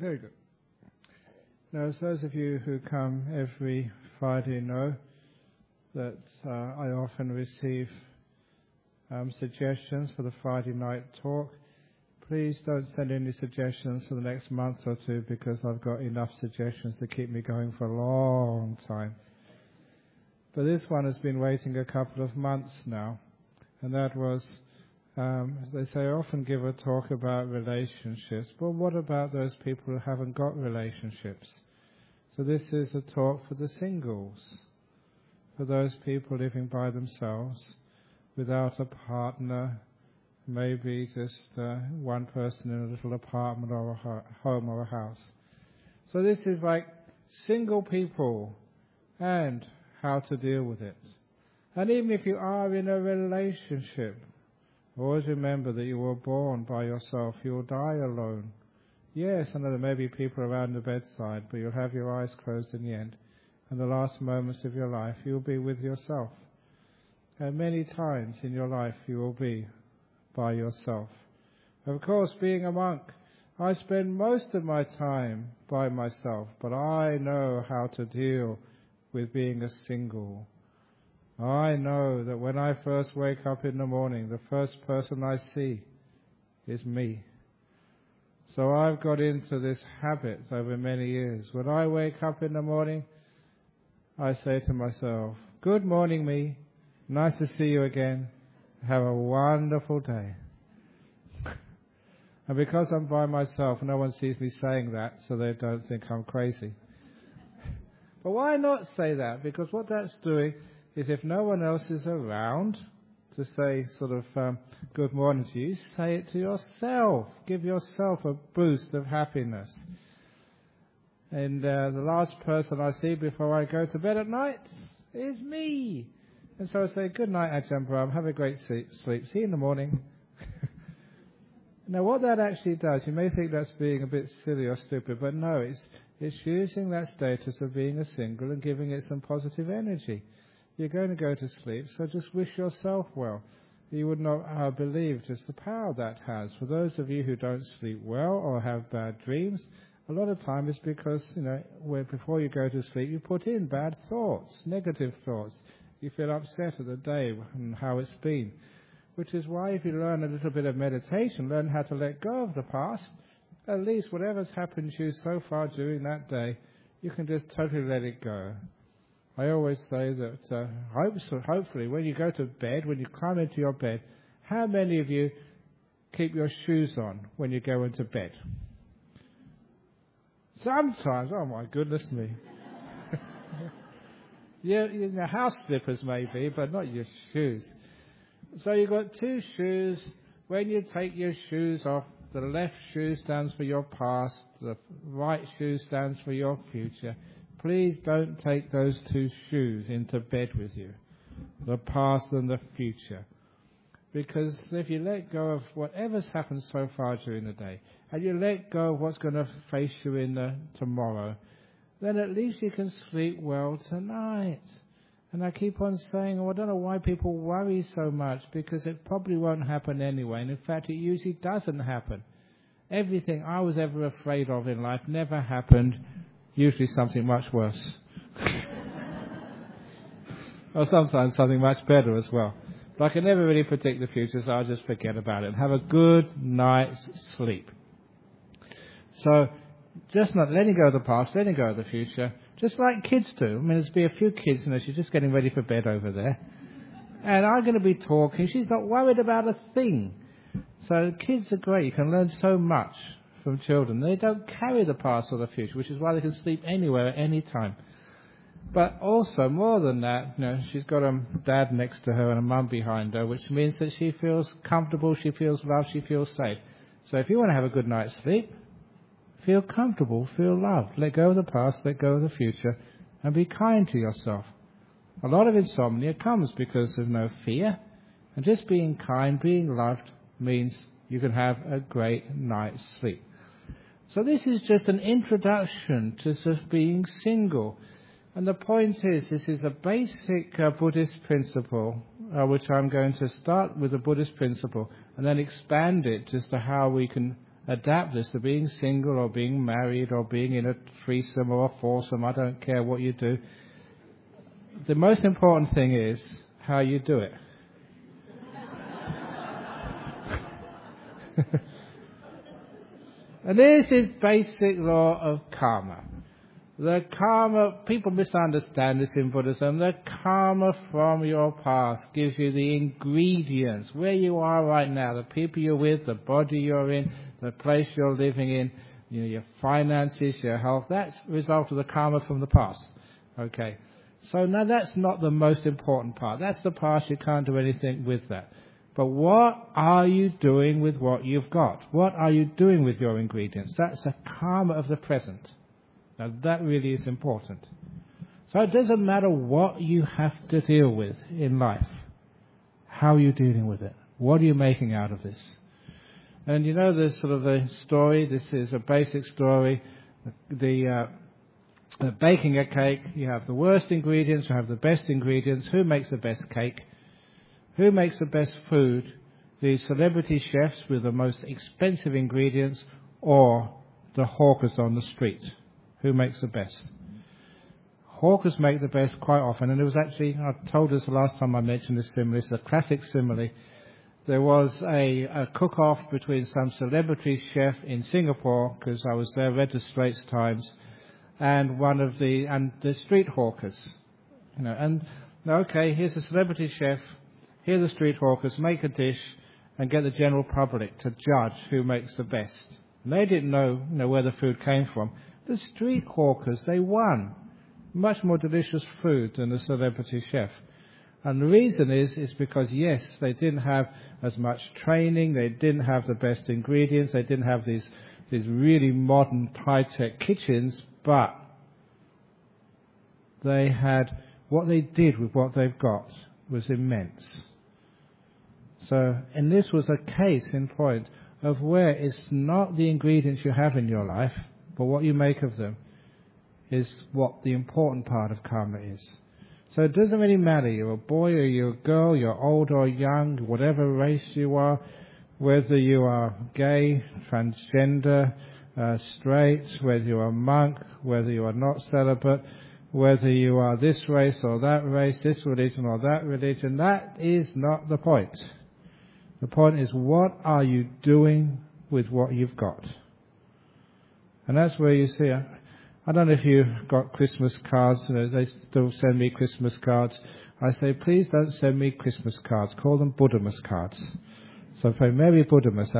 Very good. Now, as those of you who come every Friday know that I often receive suggestions for the Friday night talk. Please don't send any suggestions for the next month or two, because I've got enough suggestions to keep me going for a long time. But this one has been waiting a couple of months now, and that was, they say I often give a talk about relationships, but what about those people who haven't got relationships? So this is a talk for the singles, for those people living by themselves, without a partner, maybe just one person in a little apartment or a home or a house. So this is like single people and how to deal with it. And even if you are in a relationship, always remember that you were born by yourself. You will die alone. Yes, I know there may be people around the bedside, but you'll have your eyes closed in the end. And the last moments of your life, you'll be with yourself. And many times in your life, you will be by yourself. Of course, being a monk, I spend most of my time by myself, but I know how to deal with being a single. I know that when I first wake up in the morning, the first person I see is me. So I've got into this habit over many years. When I wake up in the morning, I say to myself, "Good morning, me. Nice to see you again. Have a wonderful day." And because I'm by myself, no one sees me saying that, so they don't think I'm crazy. But why not say that? Because what that's doing is, if no one else is around to say sort of good morning to you, say it to yourself. Give yourself a boost of happiness. And the last person I see before I go to bed at night is me. And so I say, "Good night, Ajahn Brahm. Have a great sleep. See you in the morning." Now, what that actually does, you may think that's being a bit silly or stupid, but no, it's using that status of being a single and giving it some positive energy. You're going to go to sleep, so just wish yourself well. You would not believe just the power that has. For those of you who don't sleep well or have bad dreams, a lot of time it's because, before you go to sleep, you put in bad thoughts, negative thoughts. You feel upset at the day and how it's been. Which is why, if you learn a little bit of meditation, learn how to let go of the past, at least whatever's happened to you so far during that day, you can just totally let it go. I always say that hopefully when you go to bed, when you climb into your bed, how many of you keep your shoes on when you go into bed? Sometimes, oh my goodness me. Yeah, house slippers maybe, but not your shoes. So you've got two shoes. When you take your shoes off, the left shoe stands for your past, the right shoe stands for your future. Please don't take those two shoes into bed with you, the past and the future. Because if you let go of whatever's happened so far during the day, and you let go of what's going to face you in tomorrow, then at least you can sleep well tonight. And I keep on saying, I don't know why people worry so much, because it probably won't happen anyway. And in fact, it usually doesn't happen. Everything I was ever afraid of in life never happened, usually something much worse. Or sometimes something much better as well. But I can never really predict the future, so I'll just forget about it and have a good night's sleep. So, just not letting go of the past, letting go of the future, just like kids do. I mean, there's be a few kids, she's just getting ready for bed over there. And I'm going to be talking. She's not worried about a thing. So kids are great. You can learn so much from children. They don't carry the past or the future, which is why they can sleep anywhere at any time. But also, more than that, she's got a dad next to her and a mum behind her, which means that she feels comfortable, she feels loved, she feels safe. So if you want to have a good night's sleep, feel comfortable, feel loved. Let go of the past, let go of the future, and be kind to yourself. A lot of insomnia comes because of no fear, and just being kind, being loved, means you can have a great night's sleep. So this is just an introduction to just being single. And the point is, this is a basic Buddhist principle, which I'm going to start with a Buddhist principle, and then expand it just to how we can adapt this to being single or being married or being in a threesome or a foursome. I don't care what you do. The most important thing is how you do it. And this is basic law of karma. The karma, people misunderstand this in Buddhism. The karma from your past gives you the ingredients, where you are right now, the people you're with, the body you're in, the place you're living in, your finances, your health. That's the result of the karma from the past. Okay. So now that's not the most important part. That's the past. You can't do anything with that. But what are you doing with what you've got? What are you doing with your ingredients? That's the karma of the present. Now that really is important. So it doesn't matter what you have to deal with in life. How are you dealing with it? What are you making out of this? And you know the sort of the story, this is a basic story. Baking a cake, you have the worst ingredients, you have the best ingredients. Who makes the best cake? Who makes the best food? The celebrity chefs with the most expensive ingredients, or the hawkers on the street? Who makes the best? Hawkers make the best quite often, and it was actually, I told this the last time I mentioned this simile, it's a classic simile. There was a cook-off between some celebrity chef in Singapore, because I was there, read the Straits Times, and the street hawkers. Okay, here's a celebrity chef, here are the street hawkers, make a dish and get the general public to judge who makes the best. And they didn't know where the food came from. The street hawkers, they won. Much more delicious food than the celebrity chef. And the reason is because, yes, they didn't have as much training, they didn't have the best ingredients, they didn't have these really modern high-tech kitchens, but they had, what they did with what they've got was immense. So, and this was a case in point of where it's not the ingredients you have in your life, but what you make of them is what the important part of karma is. So it doesn't really matter, you're a boy or you're a girl, you're old or young, whatever race you are, whether you are gay, transgender, straight, whether you are a monk, whether you are not celibate, whether you are this race or that race, this religion or that religion, that is not the point. The point is, what are you doing with what you've got? And that's where you see, I don't know if you've got Christmas cards, they still send me Christmas cards. I say, please don't send me Christmas cards, call them Buddhamas cards. So I say, Merry Buddhamas,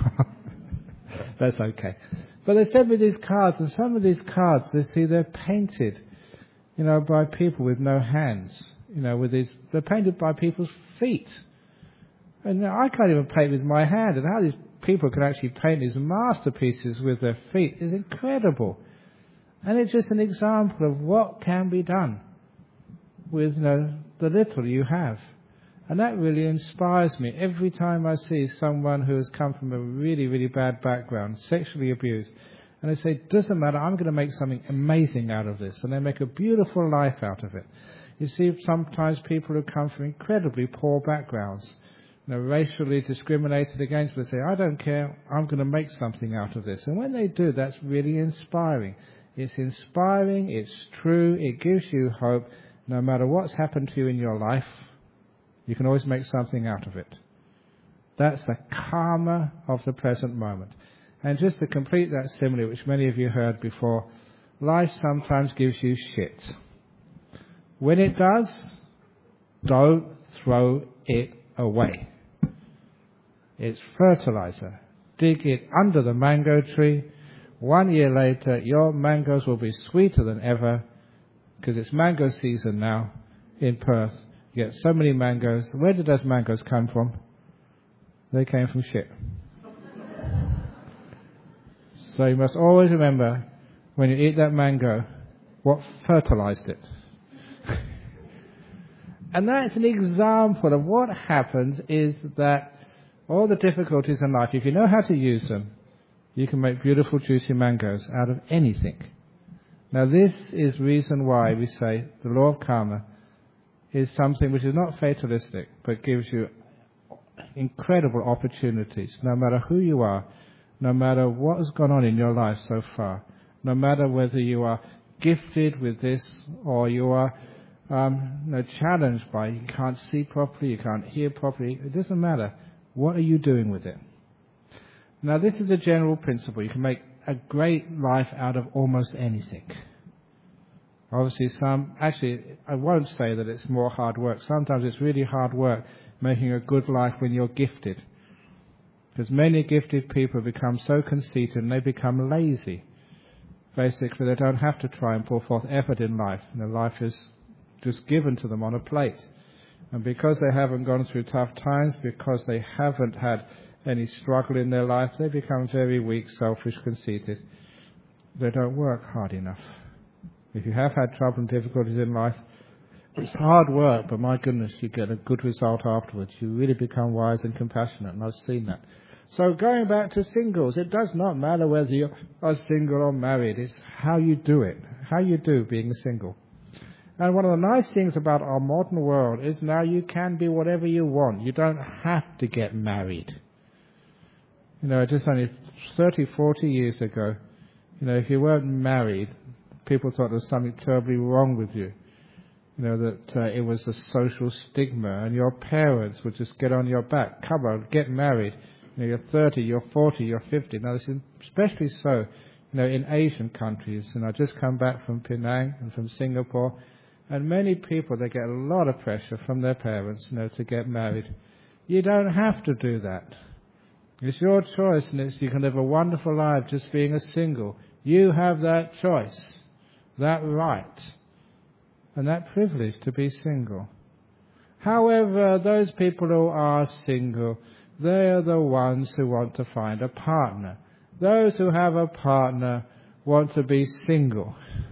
that's okay. But they send me these cards, and some of these cards, they're painted, by people with no hands, they're painted by people's feet. And I can't even paint with my hand, and how these people can actually paint these masterpieces with their feet is incredible. And it's just an example of what can be done with, the little you have. And that really inspires me every time I see someone who has come from a really, really bad background, sexually abused, and they say, it doesn't matter, I'm going to make something amazing out of this. And they make a beautiful life out of it. You see sometimes people who come from incredibly poor backgrounds, racially discriminated against, but they say, I don't care, I'm going to make something out of this. And when they do, that's really inspiring. It's inspiring, it's true, it gives you hope. No matter what's happened to you in your life, you can always make something out of it. That's the karma of the present moment. And just to complete that simile, which many of you heard before, life sometimes gives you shit. When it does, don't throw it away. It's fertilizer. Dig it under the mango tree. 1 year later, your mangoes will be sweeter than ever, because it's mango season now in Perth. You get so many mangoes. Where did those mangoes come from? They came from shit. So you must always remember, when you eat that mango, what fertilized it. And that's an example of what happens is that all the difficulties in life, if you know how to use them, you can make beautiful juicy mangoes out of anything. Now this is reason why we say the law of karma is something which is not fatalistic, but gives you incredible opportunities, no matter who you are, no matter what has gone on in your life so far, no matter whether you are gifted with this or you are challenged by you can't see properly, you can't hear properly, it doesn't matter. What are you doing with it? Now, this is a general principle. You can make a great life out of almost anything. Obviously, I won't say that it's more hard work. Sometimes it's really hard work making a good life when you're gifted. Because many gifted people become so conceited and they become lazy. Basically, they don't have to try and pull forth effort in life. Life is just given to them on a plate. And because they haven't gone through tough times, because they haven't had any struggle in their life, they become very weak, selfish, conceited. They don't work hard enough. If you have had trouble and difficulties in life, it's hard work, but my goodness, you get a good result afterwards. You really become wise and compassionate, and I've seen that. So going back to singles, it does not matter whether you are single or married. It's how you do it, how you do being single. And one of the nice things about our modern world is now you can be whatever you want. You don't have to get married. Just only 30, 40 years ago, if you weren't married, people thought there was something terribly wrong with you. That it was a social stigma, and your parents would just get on your back. Come on, get married. You're 30, you're 40, you're 50. Now, this is especially so, in Asian countries. And I just come back from Penang and from Singapore, and many people, they get a lot of pressure from their parents, to get married. You don't have to do that. It's your choice, and you can live a wonderful life just being a single. You have that choice, that right, and that privilege to be single. However, those people who are single, they are the ones who want to find a partner. Those who have a partner want to be single.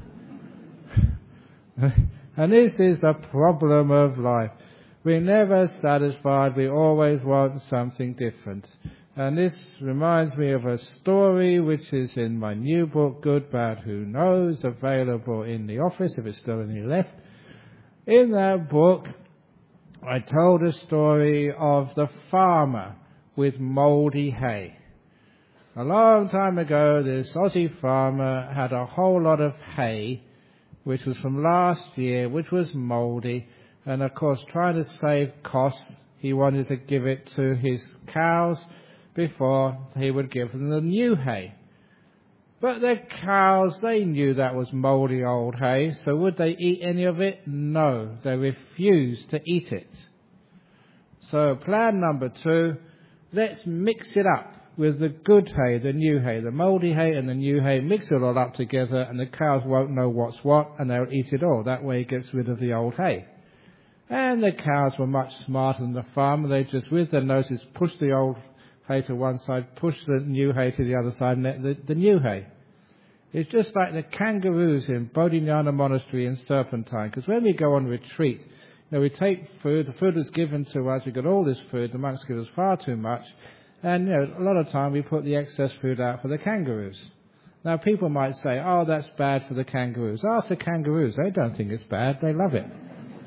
And this is the problem of life. We're never satisfied. We always want something different. And this reminds me of a story which is in my new book, Good, Bad, Who Knows, available in the office if it's still any left. In that book, I told a story of the farmer with mouldy hay. A long time ago, this Aussie farmer had a whole lot of hay, which was from last year, which was mouldy. And of course, trying to save costs, he wanted to give it to his cows before he would give them the new hay. But the cows, they knew that was mouldy old hay, so would they eat any of it? No, they refused to eat it. So plan number 2, let's mix it up with the good hay, the new hay, the mouldy hay and the new hay, mix it all up together, and the cows won't know what's what, and they'll eat it all. That way it gets rid of the old hay. And the cows were much smarter than the farmer. They just, with their noses, pushed the old hay to one side, pushed the new hay to the other side, and the new hay. It's just like the kangaroos in Bodhinyana Monastery in Serpentine, because when we go on retreat, we take food, the food is given to us, we got all this food, the monks give us far too much, and a lot of time we put the excess food out for the kangaroos. Now people might say, oh, that's bad for the kangaroos. Ask the kangaroos, they don't think it's bad, they love it.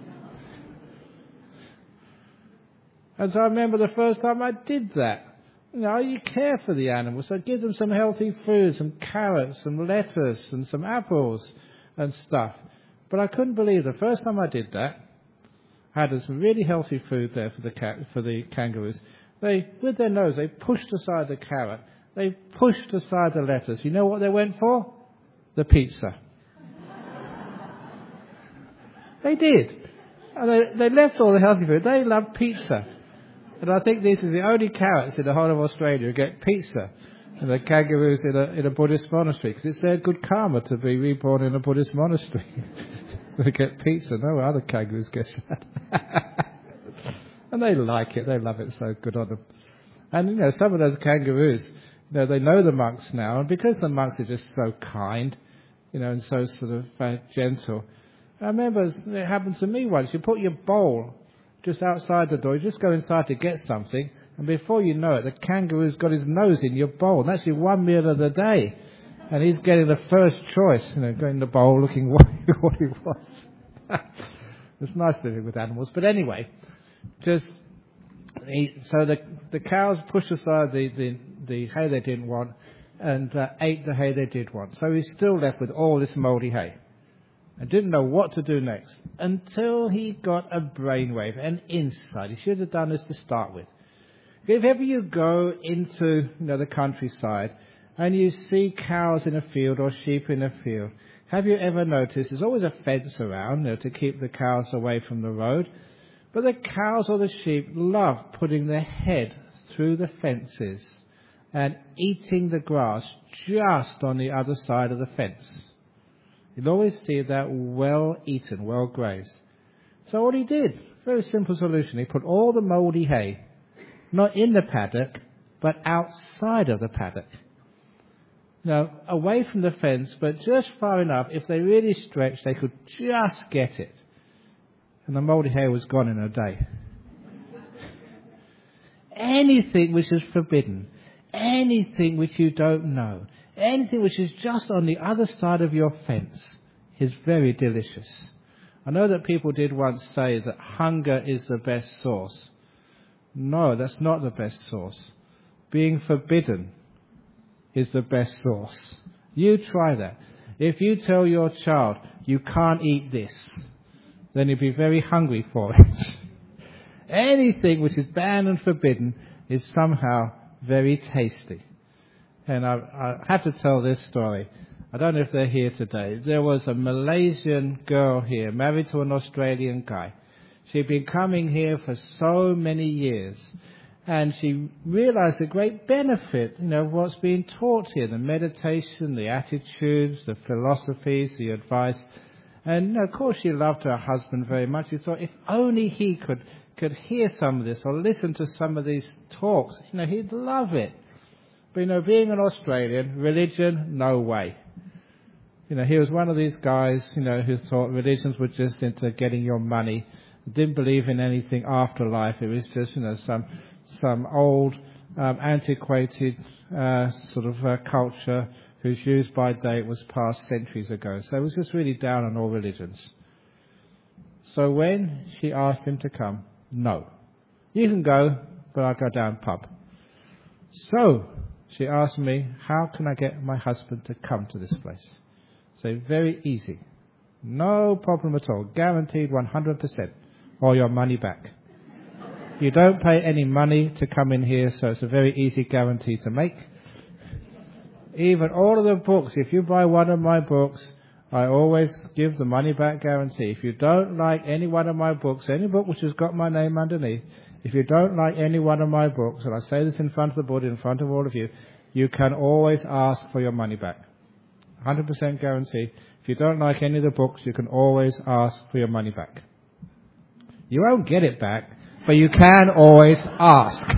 And so I remember the first time I did that. You care for the animals, so give them some healthy food, some carrots, some lettuce, and some apples and stuff. But I couldn't believe the first time I did that, I had some really healthy food there for the kangaroos. They, with their nose, they pushed aside the carrot. They pushed aside the lettuce. You know what they went for? The pizza. They did. And they left all the healthy food. They love pizza. And I think this is the only carrots in the whole of Australia who get pizza. And the kangaroos in a Buddhist monastery, because it's their good karma to be reborn in a Buddhist monastery. They get pizza. No other kangaroos get that. And they like it. They love it. So good on them. And, some of those kangaroos, they know the monks now. And because the monks are just so kind, and so sort of gentle. I remember it happened to me once. You put your bowl just outside the door. You just go inside to get something. And before you know it, the kangaroo's got his nose in your bowl. And that's your one meal of the day. And he's getting the first choice, going in the bowl looking what he wants. It's nice living with animals. But anyway, so the cows push aside the the hay they didn't want and ate the hay they did want. So he's still left with all this mouldy hay and didn't know what to do next until he got a brainwave, an insight. He should have done this to start with. If ever you go into the countryside and you see cows in a field or sheep in a field, have you ever noticed there's always a fence around to keep the cows away from the road? But the cows or the sheep love putting their head through the fences and eating the grass just on the other side of the fence. You'll always see that well eaten, well grazed. So what he did, very simple solution, he put all the mouldy hay not in the paddock, but outside of the paddock. Away from the fence, but just far enough, if they really stretched, they could just get it. And the mouldy hay was gone in a day. Anything which is forbidden, anything which you don't know, anything which is just on the other side of your fence is very delicious. I know that people did once say that hunger is the best sauce. No, that's not the best sauce. Being forbidden is the best sauce. You try that. If you tell your child, you can't eat this, then he'll be very hungry for it. Anything which is banned and forbidden is somehow very tasty. And I have to tell this story. I don't know if they're here today. There was a Malaysian girl here, married to an Australian guy. She'd been coming here for so many years, and she realized the great benefit, of what's being taught here, the meditation, the attitudes, the philosophies, the advice. And, of course, she loved her husband very much. She thought if only he could hear some of this or listen to some of these talks, he'd love it. But, being an Australian, religion, no way. He was one of these guys, who thought religions were just into getting your money. Didn't believe in anything afterlife. It was just, some old, antiquated culture whose use-by date was past centuries ago. So it was just really down on all religions. So when she asked him to come, no. You can go, but I'll go down pub. So she asked me, how can I get my husband to come to this place? So very easy. No problem at all. Guaranteed 100%. Or your money back. You don't pay any money to come in here, so it's a very easy guarantee to make. Even all of the books, if you buy one of my books, I always give the money back guarantee. If you don't like any one of my books, any book which has got my name underneath, if you don't like any one of my books, and I say this in front of the Buddha, in front of all of you, you can always ask for your money back. 100% guarantee. If you don't like any of the books, you can always ask for your money back. You won't get it back, but you can always ask.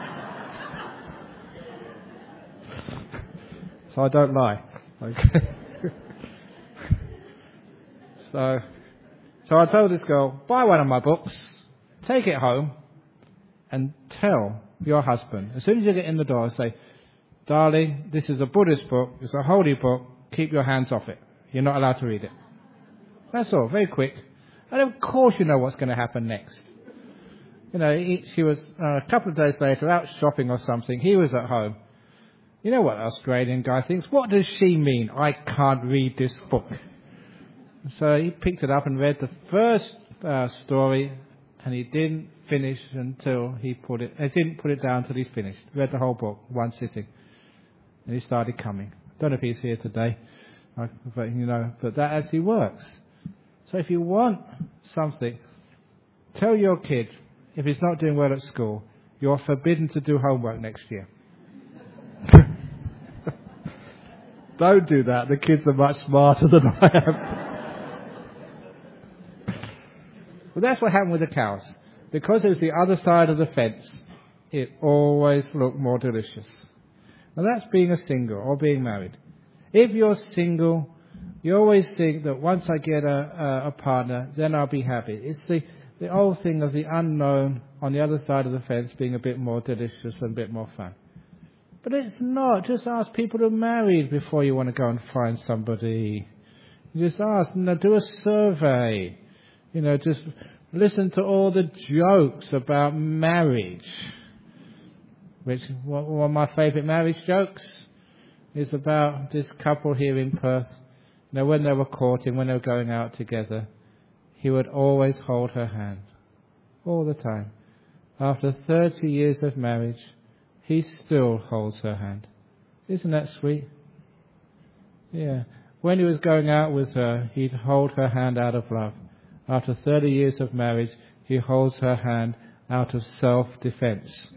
So I don't lie. Okay. So I told this girl, buy one of my books, take it home, and tell your husband, as soon as you get in the door, say, darling, this is a Buddhist book, it's a holy book, keep your hands off it. You're not allowed to read it. That's all, very quick. And of course you know what's going to happen next. She was a couple of days later out shopping or something. He was at home. You know what an Australian guy thinks? What does she mean? I can't read this book. So he picked it up and read the first story, and he didn't finish until he didn't put it down until he's finished. Read the whole book, one sitting. And he started coming. Don't know if he's here today, but that actually works. So if you want something, tell your kid, if he's not doing well at school, you're forbidden to do homework next year. Don't do that. The kids are much smarter than I am. But that's what happened with the cows. Because it was the other side of the fence, it always looked more delicious. Now that's being a single or being married. If you're single, you always think that once I get a partner, then I'll be happy. It's the old thing of the unknown on the other side of the fence being a bit more delicious and a bit more fun. But it's not. Just ask people who are married before you want to go and find somebody. You just ask, do a survey. Just listen to all the jokes about marriage. which one of my favourite marriage jokes is about this couple here in Perth. You know, when they were courting, when they were going out together, he would always hold her hand, all the time. After 30 years of marriage, he still holds her hand. Isn't that sweet? Yeah. When he was going out with her, he'd hold her hand out of love. After 30 years of marriage, he holds her hand out of self-defense.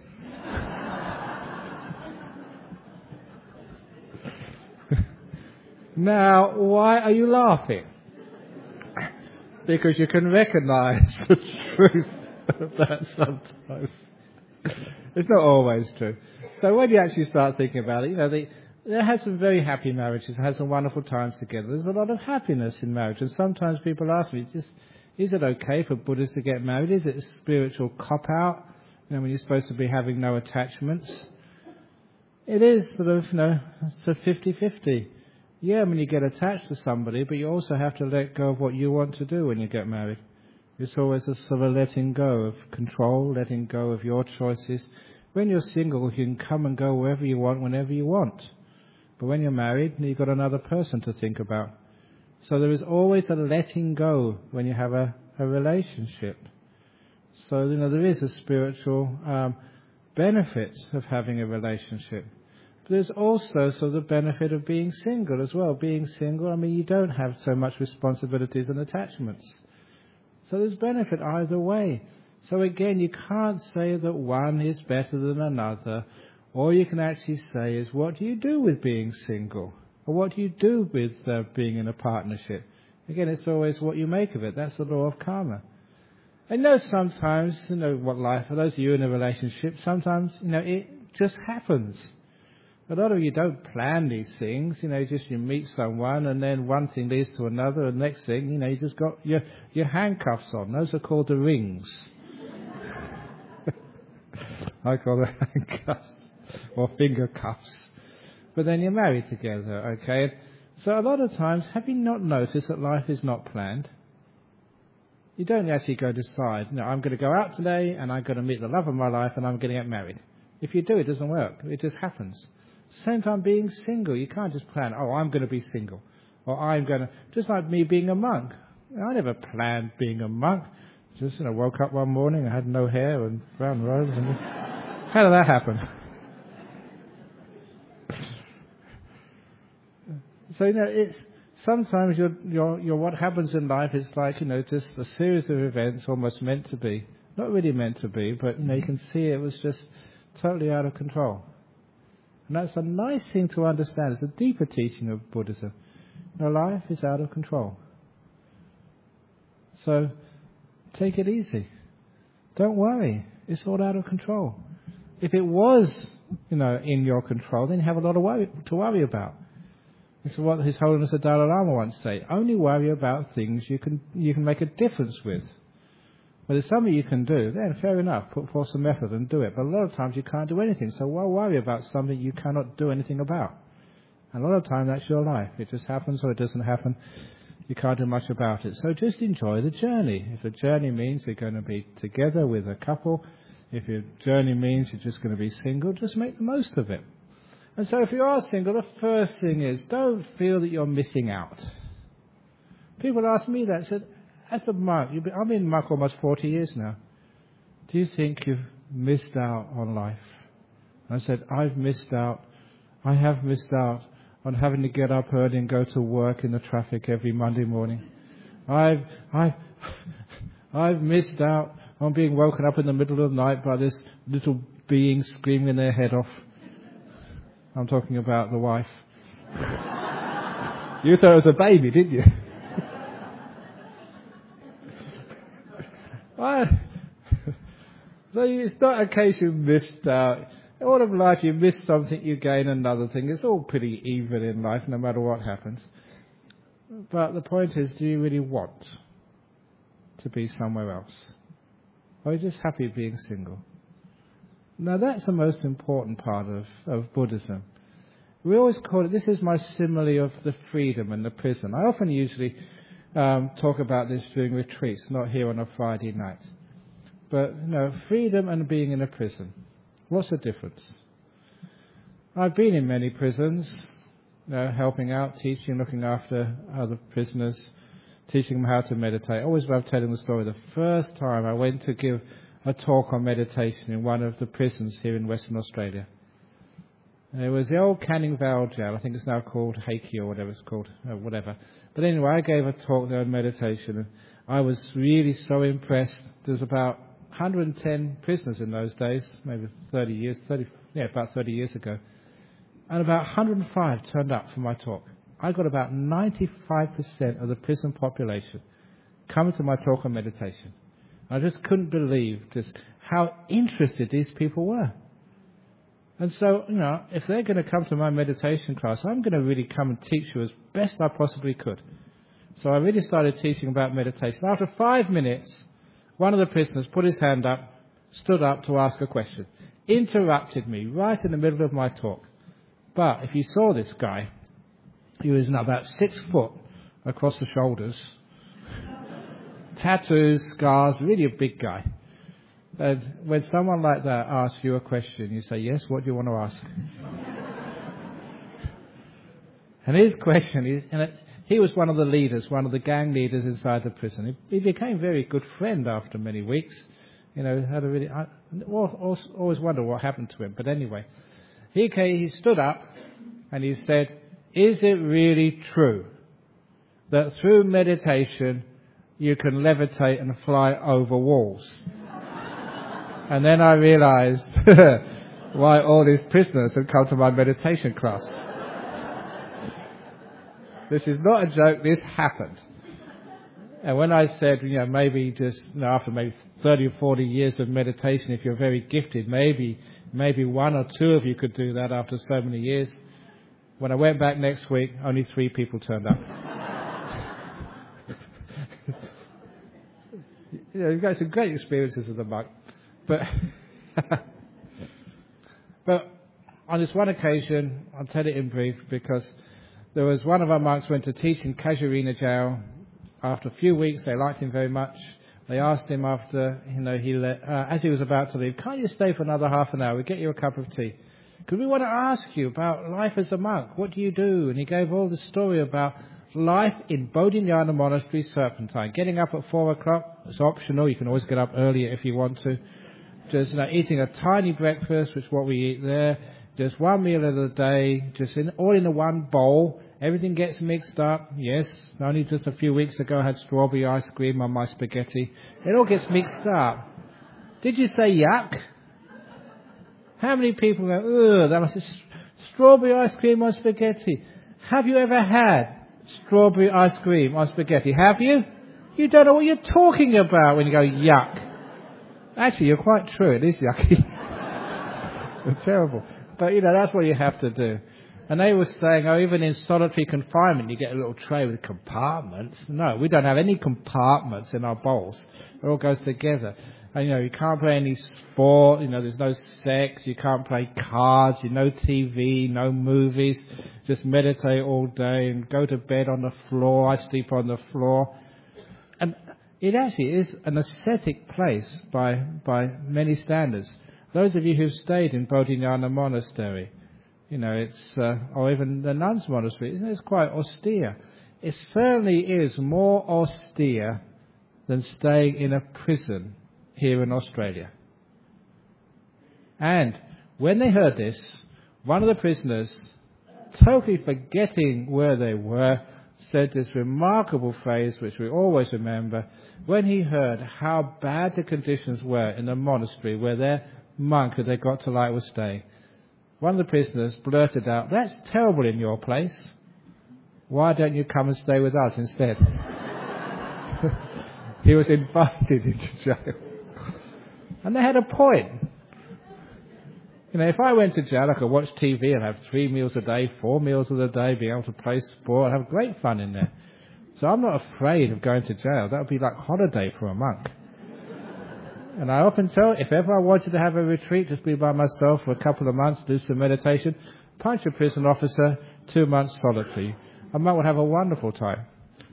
Now, why are you laughing? Because you can recognize the truth of that sometimes. It's not always true. So when you actually start thinking about it, you know, there have some very happy marriages, had some wonderful times together. There's a lot of happiness in marriage, and sometimes people ask me, is it okay for Buddhists to get married? Is it a spiritual cop-out, you know, when you're supposed to be having no attachments? It is sort of, you know, it's a 50-50. Yeah, when you get attached to somebody, but you also have to let go of what you want to do when you get married. It's always a sort of letting go of control, letting go of your choices. When you're single, you can come and go wherever you want, whenever you want. But when you're married, you've got another person to think about. So there is always a letting go when you have a relationship. So, you know, there is a spiritual benefit of having a relationship. But there's also sort of the benefit of being single as well. Being single, I mean, you don't have so much responsibilities and attachments. So there's benefit either way. So again, you can't say that one is better than another. All you can actually say is, what do you do with being single? Or what do you do with being in a partnership? Again, it's always what you make of it. That's the law of karma. I know sometimes, you know, what life, for those of you in a relationship, sometimes, you know, it just happens. A lot of you don't plan these things, you know, just you meet someone and then one thing leads to another, and next thing, you know, you just got your handcuffs on. Those are called the rings. I call them handcuffs or finger cuffs. But then you're married together, okay? So a lot of times, have you not noticed that life is not planned? You don't actually go decide, you know, I'm going to go out today and I'm going to meet the love of my life and I'm going to get married. If you do, it doesn't work. It just happens. Same time being single, you can't just plan, oh, I'm going to be single. Or I'm going to, just like me being a monk. I never planned being a monk. Just, you know, woke up one morning, I had no hair and brown robes. And just, how did that happen? So, you know, it's, sometimes your what happens in life is like, you know, just a series of events almost meant to be. Not really meant to be, but, you know, you can see it was just totally out of control. And that's a nice thing to understand. It's a deeper teaching of Buddhism. You know, life is out of control. So, take it easy. Don't worry. It's all out of control. If it was, you know, in your control, then you have a lot of to worry about. This is what His Holiness the Dalai Lama once said. Only worry about things you can make a difference with. But if something you can do, then fair enough, put forth some effort and do it. But a lot of times you can't do anything, so why worry about something you cannot do anything about? And a lot of time that's your life. It just happens or it doesn't happen. You can't do much about it. So just enjoy the journey. If the journey means you're going to be together with a couple, if your journey means you're just going to be single, just make the most of it. And so if you are single, the first thing is, don't feel that you're missing out. People ask me that, said, as a monk, I've been a monk almost 40 years now. Do you think you've missed out on life? And I said, I have missed out on having to get up early and go to work in the traffic every Monday morning. I've missed out on being woken up in the middle of the night by this little being screaming their head off. I'm talking about the wife. You thought it was a baby, didn't you? So it's not a case you missed out. All of life, you miss something, you gain another thing. It's all pretty even in life, no matter what happens. But the point is, do you really want to be somewhere else? Or are you just happy being single? Now that's the most important part of Buddhism. We always call it, this is my simile of the freedom and the prison. I often usually talk about this during retreats, not here on a Friday night. But, you know, freedom and being in a prison. What's the difference? I've been in many prisons, helping out, teaching, looking after other prisoners, teaching them how to meditate. I always love telling the story. The first time I went to give a talk on meditation in one of the prisons here in Western Australia. It was the old Canning Vale jail. I think it's now called Hakea or whatever it's called, whatever. But anyway, I gave a talk there on meditation, and I was really so impressed. There's about 110 prisoners in those days, maybe about 30 years ago. And about 105 turned up for my talk. I got about 95% of the prison population coming to my talk on meditation. I just couldn't believe just how interested these people were. And so, if they're going to come to my meditation class, I'm going to really come and teach you as best I possibly could. So I really started teaching about meditation. After 5 minutes, one of the prisoners put his hand up, stood up to ask a question, interrupted me right in the middle of my talk. But if you saw this guy, he was about 6 foot across the shoulders, tattoos, scars, really a big guy. And when someone like that asks you a question, you say, yes, what do you want to ask? And his question, he was one of the leaders, one of the gang leaders inside the prison. He became a very good friend after many weeks. Had a really, I always wonder what happened to him. But anyway, he stood up and he said, is it really true that through meditation you can levitate and fly over walls? And then I realized why all these prisoners had come to my meditation class. This is not a joke, this happened. And when I said, maybe just after maybe 30 or 40 years of meditation, if you're very gifted, maybe 1 or 2 of you could do that after so many years. When I went back next week, only 3 people turned up. You've got some great experiences as a monk. But on this one occasion, I'll tell it in brief, because there was one of our monks went to teach in Casuarina jail. After a few weeks, they liked him very much. They asked him after, as he was about to leave, can't you stay for another half an hour? We'll get you a cup of tea. Because we want to ask you about life as a monk. What do you do? And he gave all the story about life in Bodhinyana Monastery, Serpentine. Getting up at 4 o'clock, it's optional. You can always get up earlier if you want to. Just eating a tiny breakfast, which is what we eat there. Just one meal of the day, all in a one bowl. Everything gets mixed up. Yes, only just a few weeks ago I had strawberry ice cream on my spaghetti. It all gets mixed up. Did you say yuck? How many people go, ugh, that was strawberry ice cream on spaghetti? Have you ever had strawberry ice cream on spaghetti? Have you? You don't know what you're talking about when you go yuck. Actually, you're quite true. It is yucky. It's terrible. But, that's what you have to do. And they were saying, even in solitary confinement, you get a little tray with compartments. No, we don't have any compartments in our bowls. It all goes together. And, you can't play any sport. There's no sex. You can't play cards. No TV, no movies. Just meditate all day and go to bed on the floor. I sleep on the floor. And it actually is an ascetic place by many standards. Those of you who've stayed in Bodhinyana Monastery, it's, or even the nuns' monastery, it's quite austere. It certainly is more austere than staying in a prison here in Australia. And when they heard this, one of the prisoners, totally forgetting where they were, said this remarkable phrase, which we always remember, when he heard how bad the conditions were in the monastery where their monk that they got to like was staying. One of the prisoners blurted out, that's terrible in your place. Why don't you come and stay with us instead? He was invited into jail. And they had a point. If I went to jail, I could watch TV and have 3 meals a day, 4 meals of the day, be able to play sport, and have great fun in there. So I'm not afraid of going to jail. That would be like holiday for a monk. And I often tell, if ever I wanted to have a retreat, just be by myself for a couple of months, do some meditation, punch a prison officer, 2 months solitary. A monk would have a wonderful time.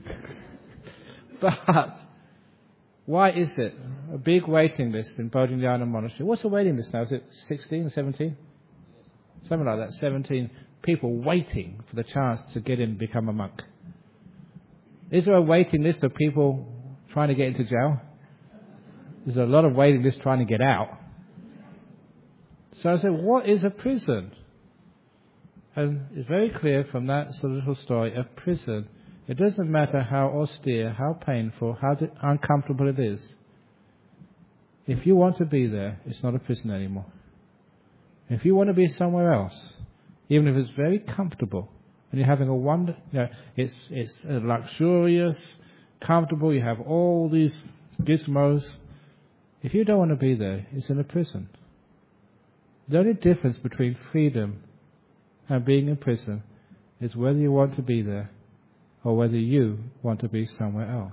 But why is it a big waiting list in Bodhinyana Monastery? What's the waiting list now? Is it 16, 17? Something like that. 17 people waiting for the chance to get in and become a monk. Is there a waiting list of people trying to get into jail? There's a lot of waiting lists trying to get out. So I said, what is a prison? And it's very clear from that sort of little story of prison. It doesn't matter how austere, how painful, how uncomfortable it is. If you want to be there, it's not a prison anymore. If you want to be somewhere else, even if it's very comfortable, and you're having a wonder, it's luxurious, comfortable, you have all these gizmos. If you don't want to be there, it's in a prison. The only difference between freedom and being in prison is whether you want to be there or whether you want to be somewhere else.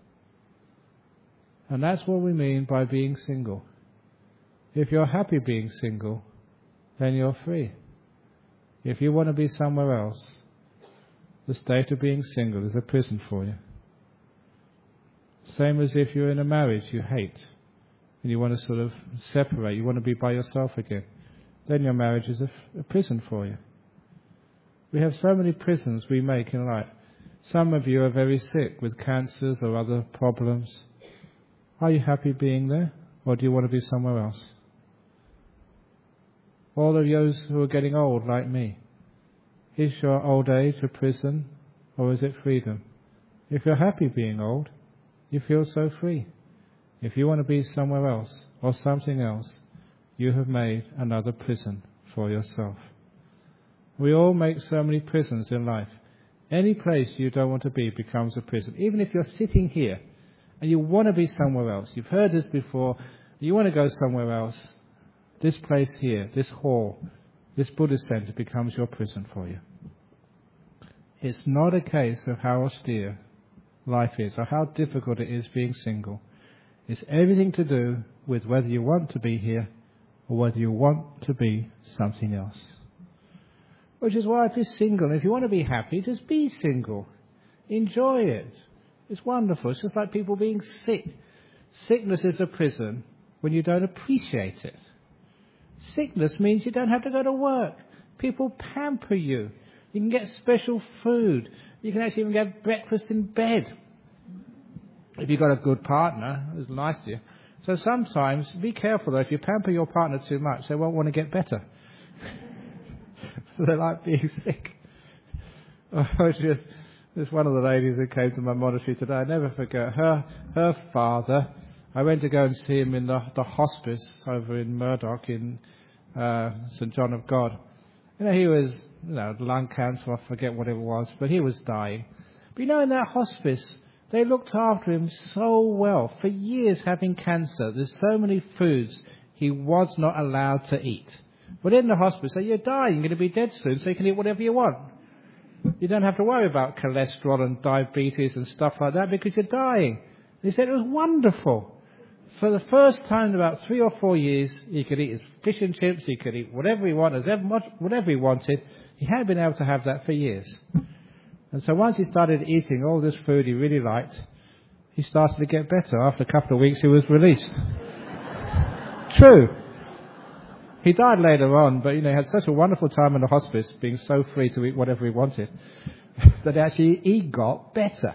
And that's what we mean by being single. If you're happy being single, then you're free. If you want to be somewhere else, the state of being single is a prison for you. Same as if you're in a marriage you hate and you want to sort of separate, you want to be by yourself again, then your marriage is a prison for you. We have so many prisons we make in life. Some of you are very sick with cancers or other problems. Are you happy being there, or do you want to be somewhere else? All of those who are getting old like me, is your old age a prison, or is it freedom? If you're happy being old, you feel so free. If you want to be somewhere else or something else, you have made another prison for yourself. We all make so many prisons in life. Any place you don't want to be becomes a prison. Even if you're sitting here and you want to be somewhere else, you've heard this before, you want to go somewhere else, this place here, this hall, this Buddhist center becomes your prison for you. It's not a case of how austere life is or how difficult it is being single. It's everything to do with whether you want to be here or whether you want to be something else. Which is why if you're single, and if you want to be happy, just be single. Enjoy it. It's wonderful. It's just like people being sick. Sickness is a prison when you don't appreciate it. Sickness means you don't have to go to work. People pamper you. You can get special food. You can actually even get breakfast in bed. If you've got a good partner, it's nice to you. So sometimes, be careful though, if you pamper your partner too much, they won't want to get better. They like being sick. There's one of the ladies that came to my monastery today. I never forget her father. I went to go and see him in the hospice over in Murdoch in St. John of God. He was, lung cancer, I forget what it was, but he was dying. But in that hospice, they looked after him so well. For years having cancer, there's so many foods he was not allowed to eat. But in the hospice, they say, you're dying, you're going to be dead soon, so you can eat whatever you want. You don't have to worry about cholesterol and diabetes and stuff like that because you're dying. He said it was wonderful. For the first time in about 3 or 4 years, he could eat his fish and chips, he could eat whatever he wanted, whatever he wanted. He hadn't been able to have that for years. And so once he started eating all this food he really liked, he started to get better. After a couple of weeks, he was released. True. He died later on, but he had such a wonderful time in the hospice, being so free to eat whatever he wanted, that actually he got better.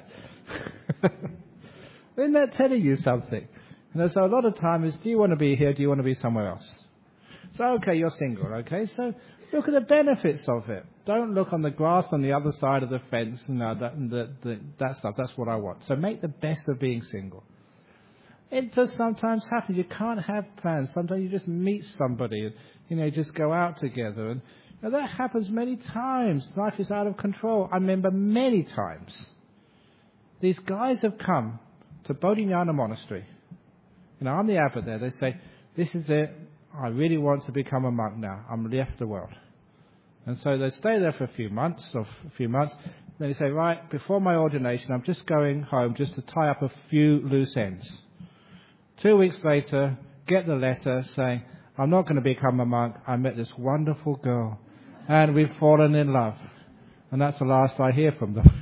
Isn't that telling you something? So a lot of time is, do you want to be here? Do you want to be somewhere else? So, okay, you're single, okay? So look at the benefits of it. Don't look on the grass on the other side of the fence. That stuff, that's what I want. So make the best of being single. It does sometimes happen. You can't have plans. Sometimes you just meet somebody and, just go out together. And that happens many times. Life is out of control. I remember many times these guys have come to Bodhinyana Monastery. I'm the abbot there. They say, this is it. I really want to become a monk now. I'm left the world. And so they stay there for a few months. Then they say, right, before my ordination, I'm just going home just to tie up a few loose ends. 2 weeks later, get the letter saying, I'm not going to become a monk. I met this wonderful girl and we've fallen in love. And that's the last I hear from them.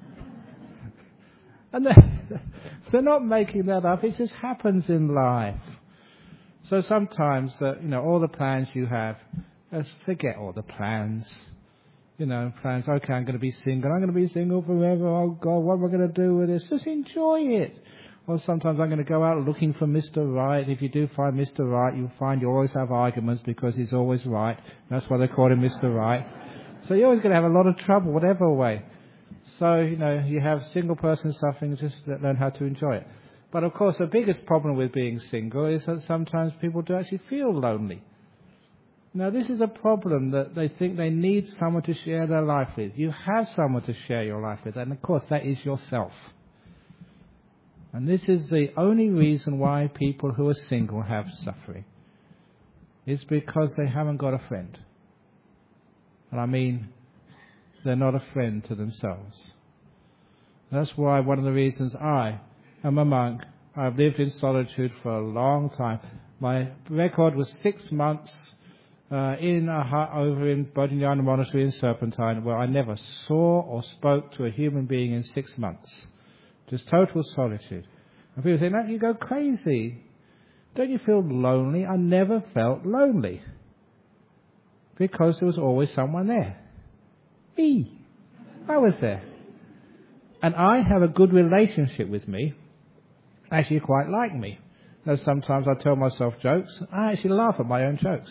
And they're not making that up. It just happens in life. So sometimes, all the plans you have, Let's forget all the plans. Plans, okay, I'm going to be single. I'm going to be single forever. Oh, God, what am I going to do with this? Just enjoy it. Or sometimes I'm going to go out looking for Mr. Right. If you do find Mr. Right, you'll find you always have arguments because he's always right. That's why they call him Mr. Right. So you're always going to have a lot of trouble, whatever way. So, you have single person suffering, just learn how to enjoy it. But, of course, the biggest problem with being single is that sometimes people do actually feel lonely. Now, this is a problem that they think they need someone to share their life with. You have someone to share your life with, and, of course, that is yourself. And this is the only reason why people who are single have suffering. It's because they haven't got a friend. And I mean, they're not a friend to themselves. That's why one of the reasons I am a monk. I've lived in solitude for a long time. My record was 6 months in a hut over in Bodhinyana Monastery in Serpentine, where I never saw or spoke to a human being in 6 months. Just total solitude. And people say, no, you go crazy. Don't you feel lonely? I never felt lonely. Because there was always someone there. Me. I was there. And I have a good relationship with me. Actually, you quite like me. Now, sometimes I tell myself jokes. I actually laugh at my own jokes.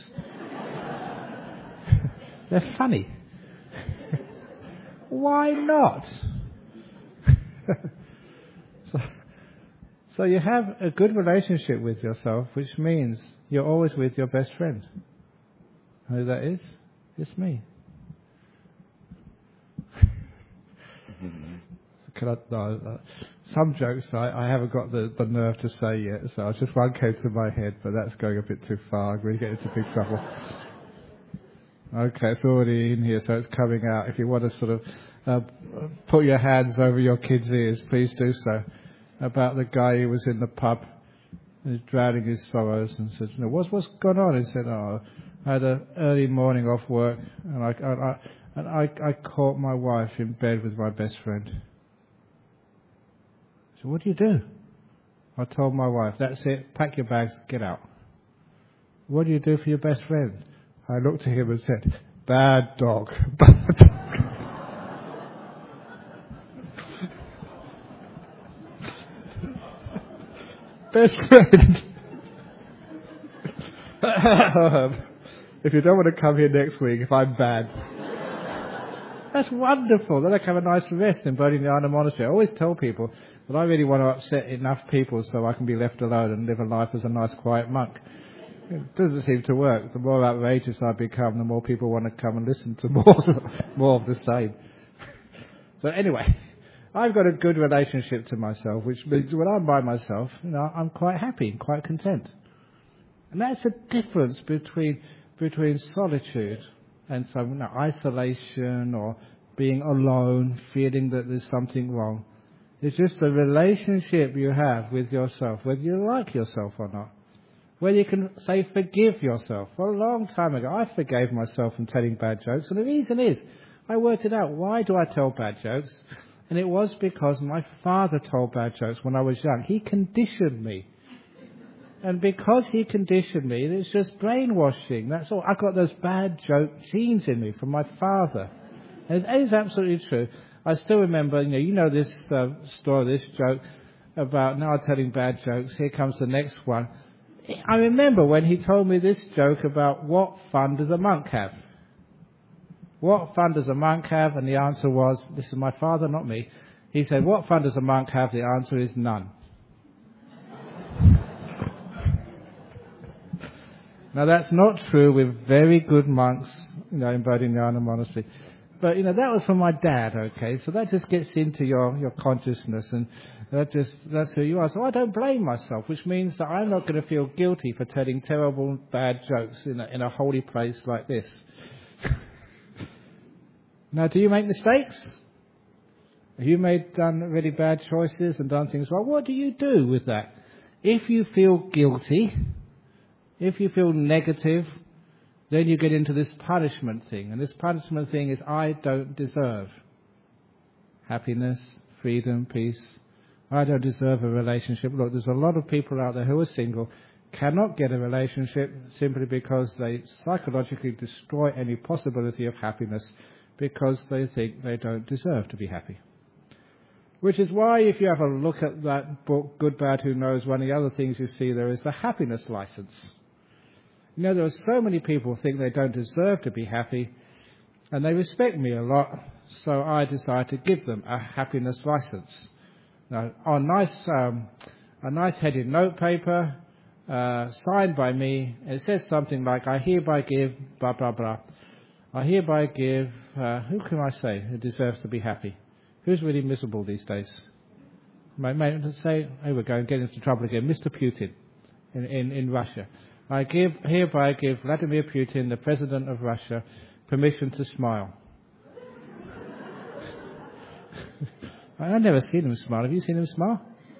They're funny. Why not? So you have a good relationship with yourself, which means you're always with your best friend. Who that is? It's me. Some jokes I haven't got the nerve to say yet, so just one came to my head, but that's going a bit too far. I'm going to get into big trouble. Okay, it's already in here, so it's coming out. If you want to sort of put your hands over your kids' ears, please do so. About the guy who was in the pub, drowning his sorrows, and said, what's going on? He said, I had an early morning off work, and I caught my wife in bed with my best friend. So what do you do? I told my wife, that's it, pack your bags, get out. What do you do for your best friend? I looked at him and said, bad dog, bad dog. Best friend. If you don't want to come here next week, if I'm bad. That's wonderful. Then I can have a nice rest in Bodhinyana Monastery. I always tell people that I really want to upset enough people so I can be left alone and live a life as a nice, quiet monk. It doesn't seem to work. The more outrageous I become, the more people want to come and listen to more of the same. So anyway, I've got a good relationship to myself, which means when I'm by myself, I'm quite happy and quite content. And that's the difference between solitude and some isolation or being alone, feeling that there's something wrong. It's just the relationship you have with yourself, whether you like yourself or not. Whether you can say forgive yourself. Well, a long time ago, I forgave myself from telling bad jokes. And the reason is, I worked it out. Why do I tell bad jokes? And it was because my father told bad jokes when I was young. He conditioned me. And because he conditioned me, it's just brainwashing. That's all. I got those bad joke genes in me from my father. And it is absolutely true. I still remember, this story, this joke about now telling bad jokes. Here comes the next one. I remember when he told me this joke about what fun does a monk have? What fun does a monk have? And the answer was, this is my father, not me. He said, what fun does a monk have? The answer is none. Now that's not true with very good monks, in Bodhinyana Monastery. But, that was from my dad, okay? So that just gets into your consciousness, and that's who you are. So I don't blame myself, which means that I'm not going to feel guilty for telling terrible, bad jokes in a holy place like this. Now, do you make mistakes? Have you done really bad choices and done things wrong? What do you do with that? If you feel guilty, if you feel negative, then you get into this punishment thing. And this punishment thing is, I don't deserve happiness, freedom, peace. I don't deserve a relationship. Look, there's a lot of people out there who are single, cannot get a relationship simply because they psychologically destroy any possibility of happiness because they think they don't deserve to be happy. Which is why if you have a look at that book, Good, Bad, Who Knows, one of the other things you see there is the happiness license. You know, there are so many people who think they don't deserve to be happy, and they respect me a lot, so I decide to give them a happiness license. Now, on a nice headed notepaper, signed by me, it says something like, I hereby give, blah, blah, blah. I hereby give, who can I say who deserves to be happy? Who's really miserable these days? Let's say, here we go, getting into trouble again, Mr. Putin in Russia. I hereby give Vladimir Putin, the President of Russia, permission to smile. I've never seen him smile. Have you seen him smile?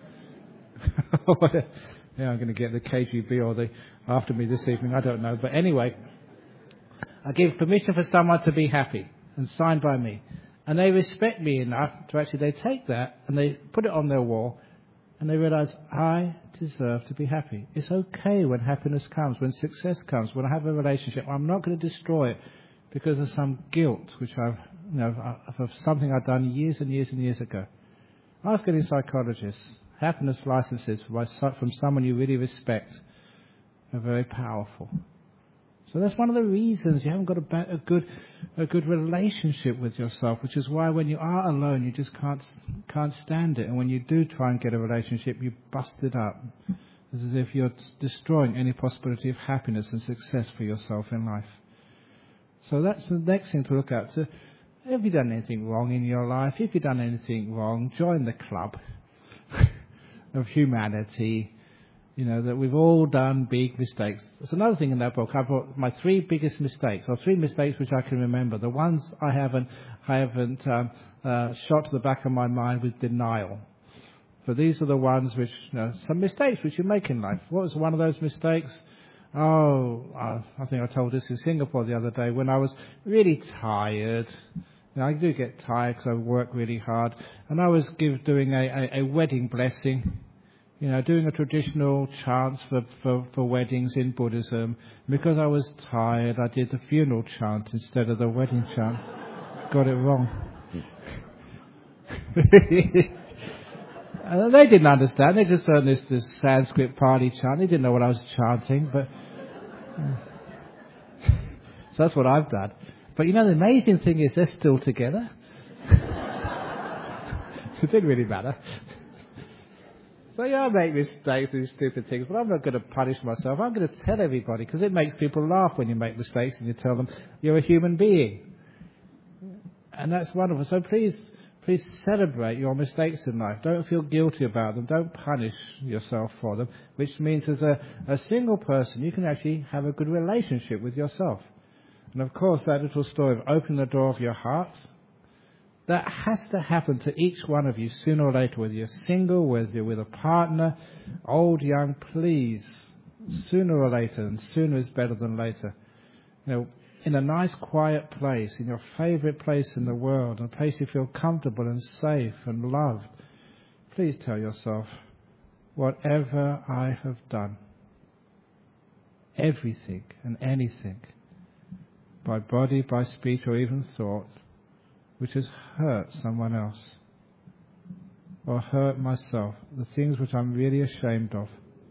Yeah, I'm going to get the KGB or the after me this evening. I don't know. But anyway, I give permission for someone to be happy and signed by me. And they respect me enough to actually, they take that and they put it on their wall and they realize I deserve to be happy. It's okay when happiness comes, when success comes, when I have a relationship. I'm not going to destroy it because of some guilt, which of something I've done years and years and years ago. Ask any psychologist. Happiness licenses from someone you really respect are very powerful. So that's one of the reasons you haven't got a good relationship with yourself, which is why when you are alone, you just can't stand it. And when you do try and get a relationship, you bust it up. It's as if you're destroying any possibility of happiness and success for yourself in life. So that's the next thing to look at. So have you done anything wrong in your life? If you've done anything wrong, join the club of humanity. You know, that we've all done big mistakes. There's another thing in that book. I brought my 3 biggest mistakes, or 3 mistakes which I can remember. The ones I haven't shot to the back of my mind with denial. But these are the ones which, some mistakes which you make in life. What was one of those mistakes? I think I told this in Singapore the other day, when I was really tired. I do get tired because I work really hard. And I was doing a wedding blessing. Doing a traditional chant for weddings in Buddhism. Because I was tired, I did the funeral chant instead of the wedding chant. Got it wrong. And they didn't understand. They just heard this Sanskrit Pali chant. They didn't know what I was chanting. But so that's what I've done. But the amazing thing is they're still together. It didn't really matter. So I make mistakes and stupid things, but I'm not going to punish myself. I'm going to tell everybody, because it makes people laugh when you make mistakes and you tell them you're a human being. And that's wonderful. So please celebrate your mistakes in life. Don't feel guilty about them. Don't punish yourself for them, which means as a single person, you can actually have a good relationship with yourself. And of course, that little story of opening the door of your heart, that has to happen to each one of you sooner or later, whether you're single, whether you're with a partner, old, young, please, sooner or later, and sooner is better than later. In a nice quiet place, in your favourite place in the world, a place you feel comfortable and safe and loved, please tell yourself, whatever I have done, everything and anything, by body, by speech, or even thought, which has hurt someone else or hurt myself, the things which I'm really ashamed of,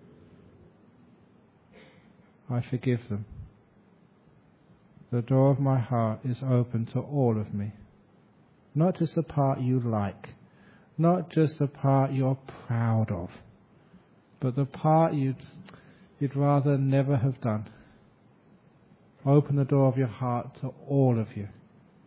I forgive them. The door of my heart is open to all of me. Not just the part you like, not just the part you're proud of, but the part you'd rather never have done. Open the door of your heart to all of you.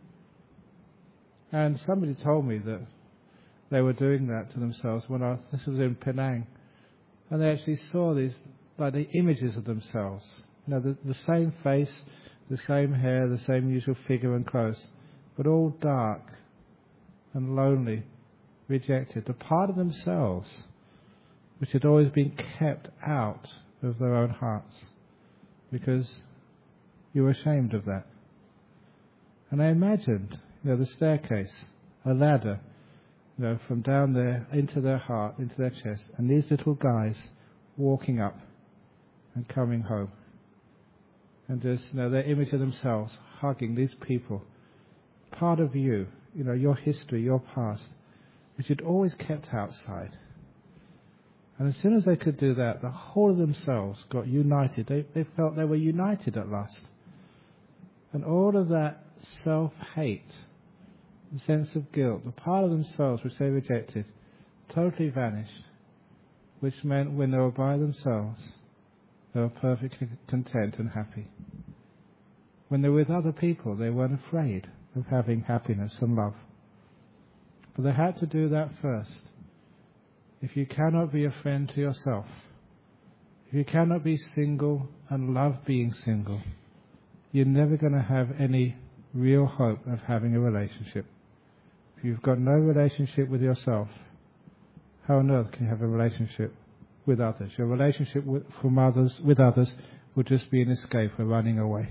And somebody told me that they were doing that to themselves this was in Penang, and they actually saw these, like the images of themselves. The same face, the same hair, the same usual figure and clothes, but all dark and lonely, rejected. The part of themselves which had always been kept out of their own hearts because you were ashamed of that. And I imagined the staircase, a ladder, from down there into their heart, into their chest, and these little guys walking up and coming home. And just, their image of themselves, hugging these people. Part of you, your history, your past, which you'd always kept outside. And as soon as they could do that, the whole of themselves got united. They felt they were united at last. And all of that self-hate, the sense of guilt, the part of themselves which they rejected, totally vanished. Which meant when they were by themselves, they were perfectly content and happy. When they were with other people, they weren't afraid of having happiness and love. But they had to do that first. If you cannot be a friend to yourself, if you cannot be single and love being single, you're never going to have any real hope of having a relationship. If you've got no relationship with yourself, how on earth can you have a relationship with others? Your relationship with others will just be an escape or running away.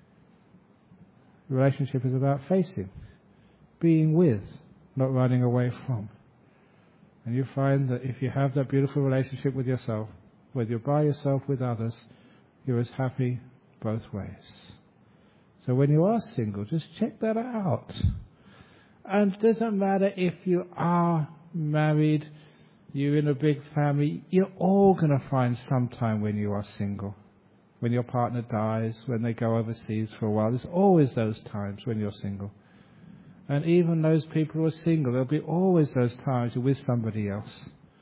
Relationship is about facing, being with, not running away from. And you find that if you have that beautiful relationship with yourself, whether you're by yourself with others, you're as happy both ways. So when you are single, just check that out. And it doesn't matter if you are married, you're in a big family, you're all going to find some time when you are single. When your partner dies, when they go overseas for a while, there's always those times when you're single. And even those people who are single, there'll be always those times you're with somebody else.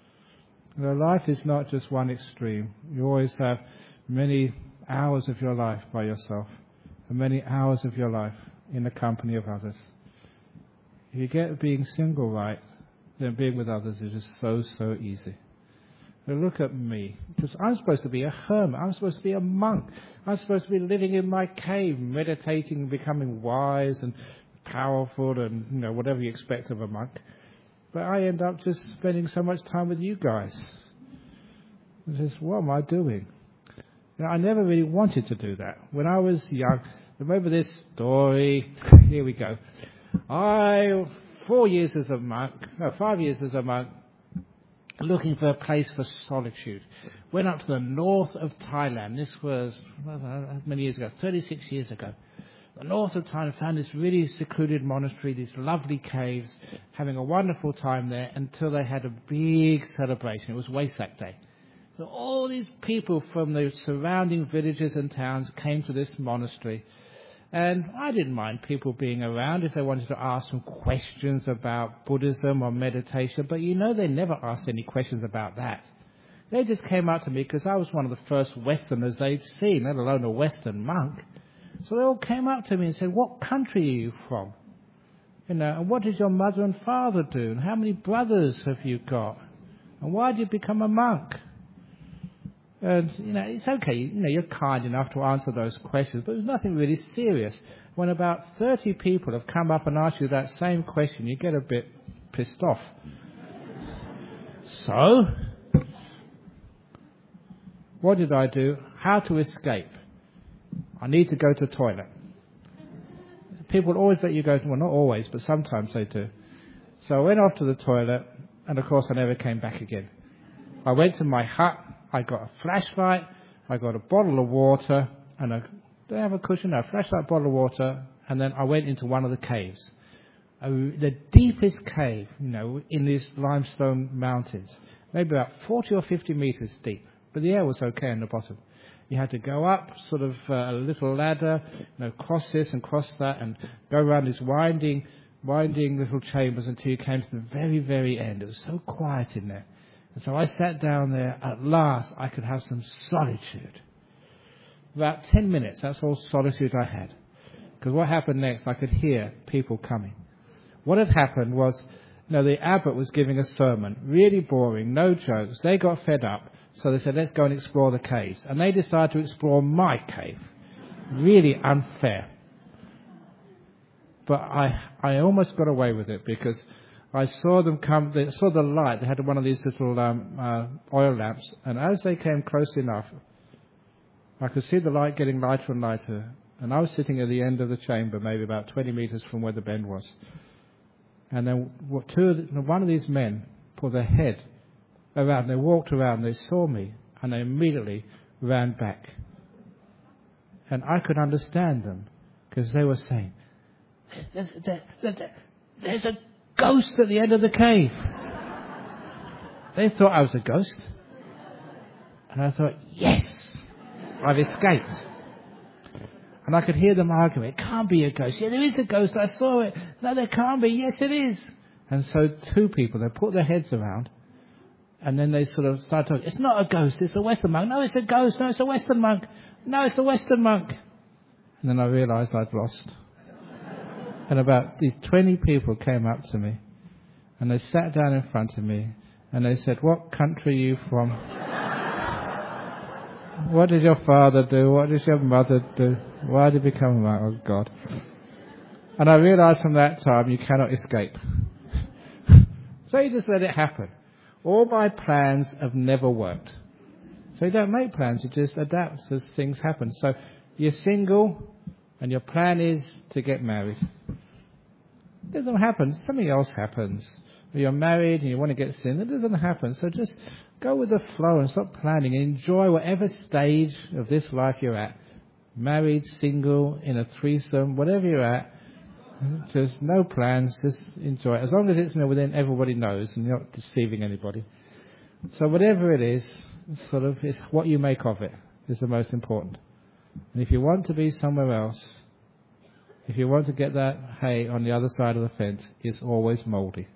Life is not just one extreme. You always have many hours of your life by yourself and many hours of your life in the company of others. If you get being single right, then being with others is just so easy. Now look at me. Because I'm supposed to be a hermit. I'm supposed to be a monk. I'm supposed to be living in my cave, meditating, becoming wise and powerful and, whatever you expect of a monk. But I end up just spending so much time with you guys. Just, what am I doing? I never really wanted to do that. When I was young, remember this story? Here we go. 5 years as a monk, looking for a place for solitude. Went up to the north of Thailand. This was, many years ago, 36 years ago. The north of Thailand, found this really secluded monastery, these lovely caves, having a wonderful time there until they had a big celebration. It was Wesak Day. So all these people from the surrounding villages and towns came to this monastery. And I didn't mind people being around if they wanted to ask some questions about Buddhism or meditation, but they never asked any questions about that. They just came up to me because I was one of the first Westerners they'd seen, let alone a Western monk. So they all came up to me and said, what country are you from? And what did your mother and father do? And how many brothers have you got? And why did you become a monk? And, it's okay, you're kind enough to answer those questions, but there's nothing really serious. When about 30 people have come up and asked you that same question, you get a bit pissed off. So, what did I do? How to escape? I need to go to the toilet. People always let you go to, well, not always, but sometimes they do. So I went off to the toilet, and of course I never came back again. I went to my hut. I got a flashlight, I got a bottle of water, and do I have a cushion? No, flashlight, bottle of water, and then I went into one of the caves. The deepest cave, in these limestone mountains, maybe about 40 or 50 meters deep, but the air was okay in the bottom. You had to go up sort of a little ladder, cross this and cross that, and go around these winding little chambers until you came to the very, very end. It was so quiet in there. And so I sat down there. At last, I could have some solitude. About 10 minutes, that's all solitude I had. Because what happened next, I could hear people coming. What had happened was, the abbot was giving a sermon, really boring, no jokes. They got fed up, so they said, let's go and explore the caves. And they decided to explore my cave. Really unfair. But I almost got away with it because I saw them come, they saw the light, they had one of these little oil lamps, and as they came close enough, I could see the light getting lighter and lighter, and I was sitting at the end of the chamber, maybe about 20 meters from where the bend was. And then one of these men put their head around, they walked around, they saw me, and they immediately ran back. And I could understand them because they were saying, there's a ghost at the end of the cave. They thought I was a ghost. And I thought, yes, I've escaped. And I could hear them arguing, it can't be a ghost. Yeah, there is a ghost, I saw it. No, there can't be. Yes, it is. And so two people, they put their heads around, and then they sort of started talking, it's not a ghost, it's a Western monk. No, it's a ghost. No, it's a Western monk. No, it's a Western monk. And then I realized I'd lost. And about these 20 people came up to me, and they sat down in front of me, and they said, what country are you from? What did your father do? What did your mother do? Why did you become a monk? Oh, God. And I realized from that time you cannot escape. So you just let it happen. All my plans have never worked. So you don't make plans, you just adapt as things happen. So you're single and your plan is to get married. It doesn't happen. Something else happens. Or you're married and you want to get single. It doesn't happen. So just go with the flow and stop planning and enjoy whatever stage of this life you're at. Married, single, in a threesome, whatever you're at. Just no plans, just enjoy it. As long as it's within everybody knows and you're not deceiving anybody. So whatever it is, sort of, it's what you make of it is the most important. And if you want to be somewhere else, if you want to get that hay on the other side of the fence, it's always mouldy.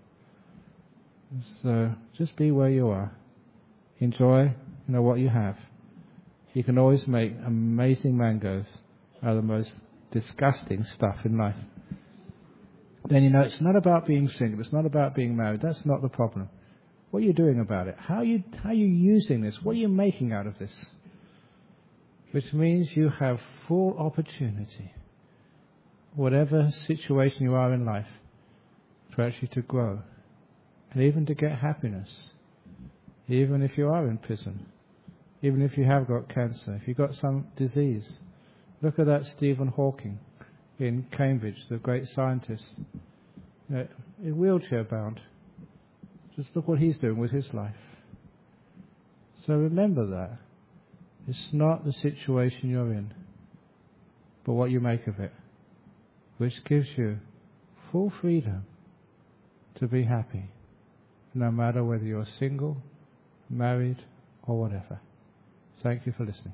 So just be where you are. Enjoy, what you have. You can always make amazing mangoes out of the most disgusting stuff in life. Then it's not about being single. It's not about being married. That's not the problem. What are you doing about it? How are you using this? What are you making out of this? Which means you have full opportunity, whatever situation you are in life, for actually to grow. And even to get happiness. Even if you are in prison. Even if you have got cancer. If you've got some disease. Look at that Stephen Hawking in Cambridge, the great scientist. Wheelchair bound. Just look what he's doing with his life. So remember that. It's not the situation you're in, but what you make of it, which gives you full freedom to be happy, no matter whether you're single, married, or whatever. Thank you for listening.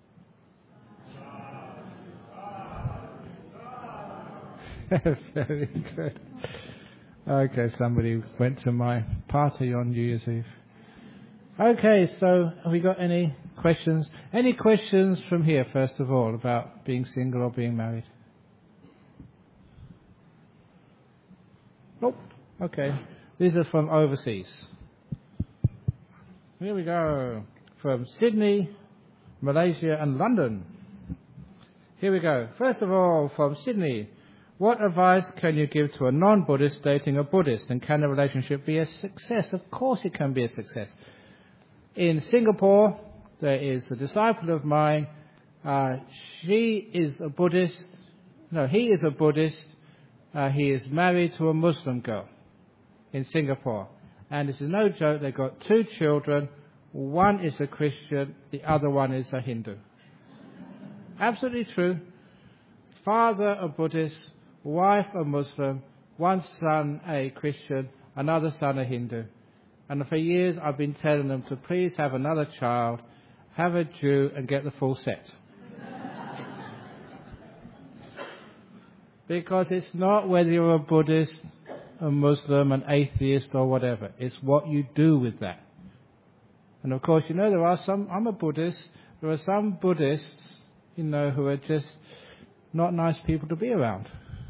Very good. Okay, somebody went to my party on New Year's Eve. Okay, so have we got any questions? Any questions from here, first of all, about being single or being married? Nope. Okay. These are from overseas. Here we go. From Sydney, Malaysia and London. Here we go. First of all, from Sydney. What advice can you give to a non-Buddhist dating a Buddhist, and can the relationship be a success? Of course it can be a success. In Singapore, there is a disciple of mine. She is a Buddhist. No, he is a Buddhist. He is married to a Muslim girl in Singapore. And this is no joke, they've got 2 children. One is a Christian, the other one is a Hindu. Absolutely true. Father a Buddhist, wife a Muslim, one son a Christian, another son a Hindu. And for years I've been telling them to please have another child, have a Jew and get the full set. Because it's not whether you're a Buddhist, a Muslim, an atheist or whatever. It's what you do with that. And of course, there are some, I'm a Buddhist, there are some Buddhists, who are just not nice people to be around.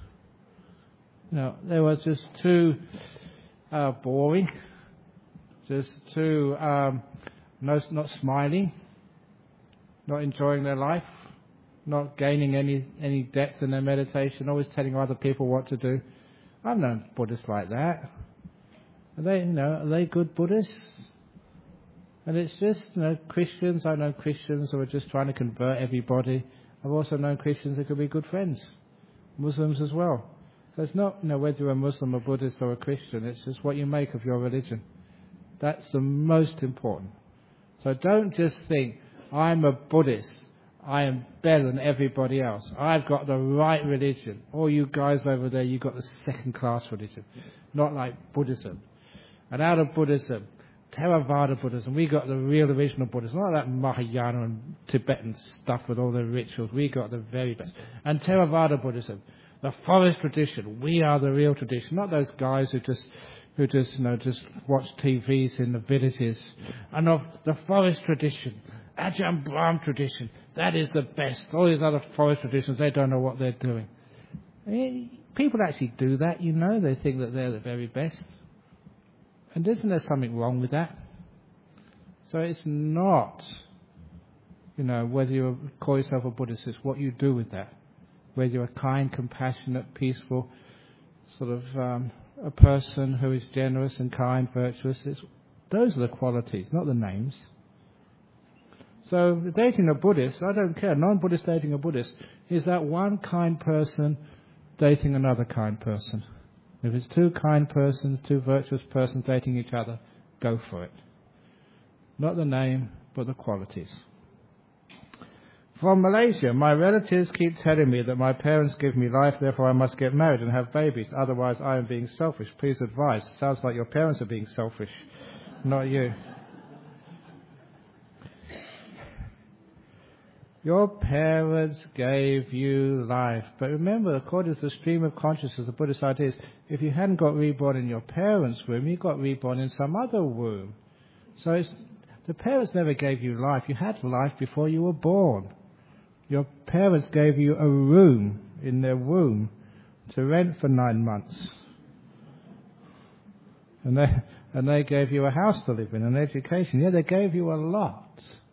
They were just too boring, just too not smiling, not enjoying their life, not gaining any depth in their meditation, always telling other people what to do. I've known Buddhists like that. Are they good Buddhists? And it's just, Christians. I know Christians who are just trying to convert everybody. I've also known Christians who could be good friends. Muslims as well. So it's not, whether you're a Muslim, a Buddhist or a Christian. It's just what you make of your religion. That's the most important. So don't just think, I'm a Buddhist. I am better than everybody else. I've got the right religion. All you guys over there, you've got the second-class religion. Not like Buddhism. And out of Buddhism, Theravada Buddhism, we got the real original Buddhism. Not that Mahayana and Tibetan stuff with all the rituals. We got the very best. And Theravada Buddhism, the forest tradition, we are the real tradition. Not those guys who just watch TVs in the villages. And of the forest tradition, Ajahn Brahm tradition, that is the best. All these other forest traditions, they don't know what they're doing. People actually do that, you know. They think that they're the very best. And isn't there something wrong with that? So it's not, whether you call yourself a Buddhist, it's what you do with that. Whether you're a kind, compassionate, peaceful, sort of a person who is generous and kind, virtuous. Those are the qualities, not the names. So dating a Buddhist, I don't care. Non-Buddhist dating a Buddhist is that one kind person dating another kind person. If it's two kind persons, two virtuous persons dating each other, go for it. Not the name, but the qualities. From Malaysia, my relatives keep telling me that my parents give me life, therefore I must get married and have babies. Otherwise I am being selfish. Please advise. Sounds like your parents are being selfish, not you. Your parents gave you life. But remember, according to the stream of consciousness, the Buddhist idea is, if you hadn't got reborn in your parents' womb, you got reborn in some other womb. So the parents never gave you life. You had life before you were born. Your parents gave you a room in their womb to rent for 9 months. And they gave you a house to live in, an education. Yeah, they gave you a lot.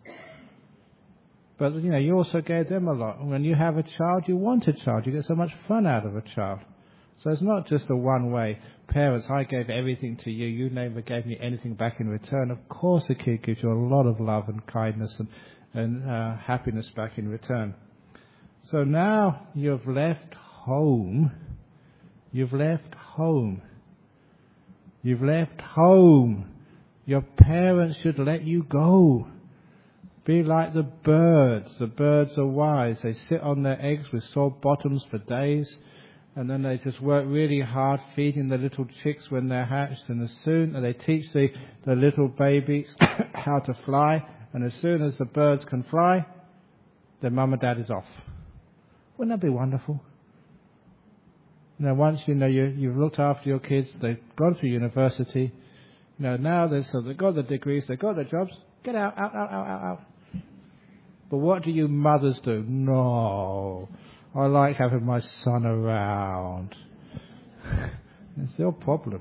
But, you also gave them a lot. When you have a child, you want a child. You get so much fun out of a child. So it's not just a one-way. Parents, I gave everything to you. You never gave me anything back in return. Of course the kid gives you a lot of love and kindness and happiness back in return. So now you've left home. You've left home. You've left home. Your parents should let you go. Be like the birds. The birds are wise. They sit on their eggs with sore bottoms for days, and then they just work really hard feeding the little chicks when they're hatched, and as soon as they teach the little babies how to fly, and as soon as the birds can fly, their mum and dad is off. Wouldn't that be wonderful? Once you've looked after your kids, they've gone through university, now they've got the degrees, they've got their jobs, get out, out. But what do you mothers do? No, I like having my son around. It's your problem.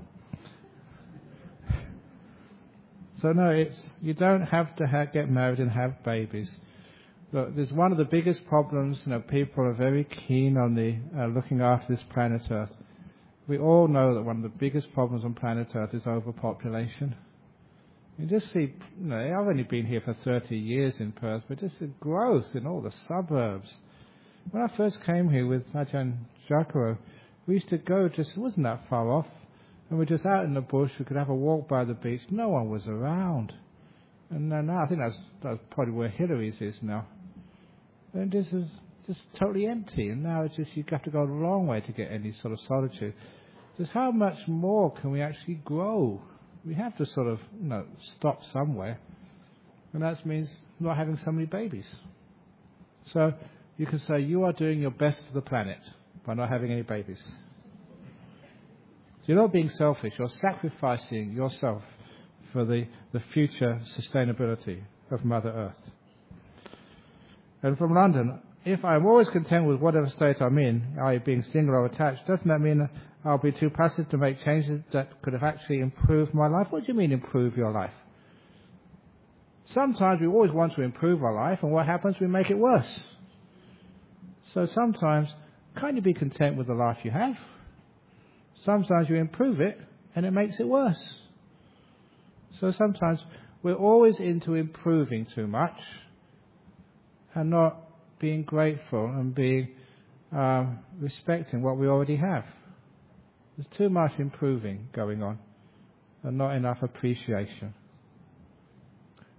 So no, you don't have to get married and have babies. Look, there's one of the biggest problems. People are very keen on the looking after this planet Earth. We all know that one of the biggest problems on planet Earth is overpopulation. You just see, I've only been here for 30 years in Perth, but just the growth in all the suburbs. When I first came here with Ajahn Jacaro, we used to go it wasn't that far off, and we're just out in the bush, we could have a walk by the beach, no one was around. And now I think that's probably where Hillary's is now. And this is just totally empty, and now it's just you have to go a long way to get any sort of solitude. Just how much more can we actually grow? We have to sort of, stop somewhere. And that means not having so many babies. So you can say you are doing your best for the planet by not having any babies. You're not being selfish. You're sacrificing yourself for the future sustainability of Mother Earth. And from London, if I'm always content with whatever state I'm in, i.e. being single or attached, doesn't that mean I'll be too passive to make changes that could have actually improved my life? What do you mean improve your life? Sometimes we always want to improve our life, and what happens? We make it worse. So sometimes, can't you be content with the life you have? Sometimes you improve it, and it makes it worse. So sometimes we're always into improving too much and not being grateful and being respecting what we already have. There's too much improving going on and not enough appreciation.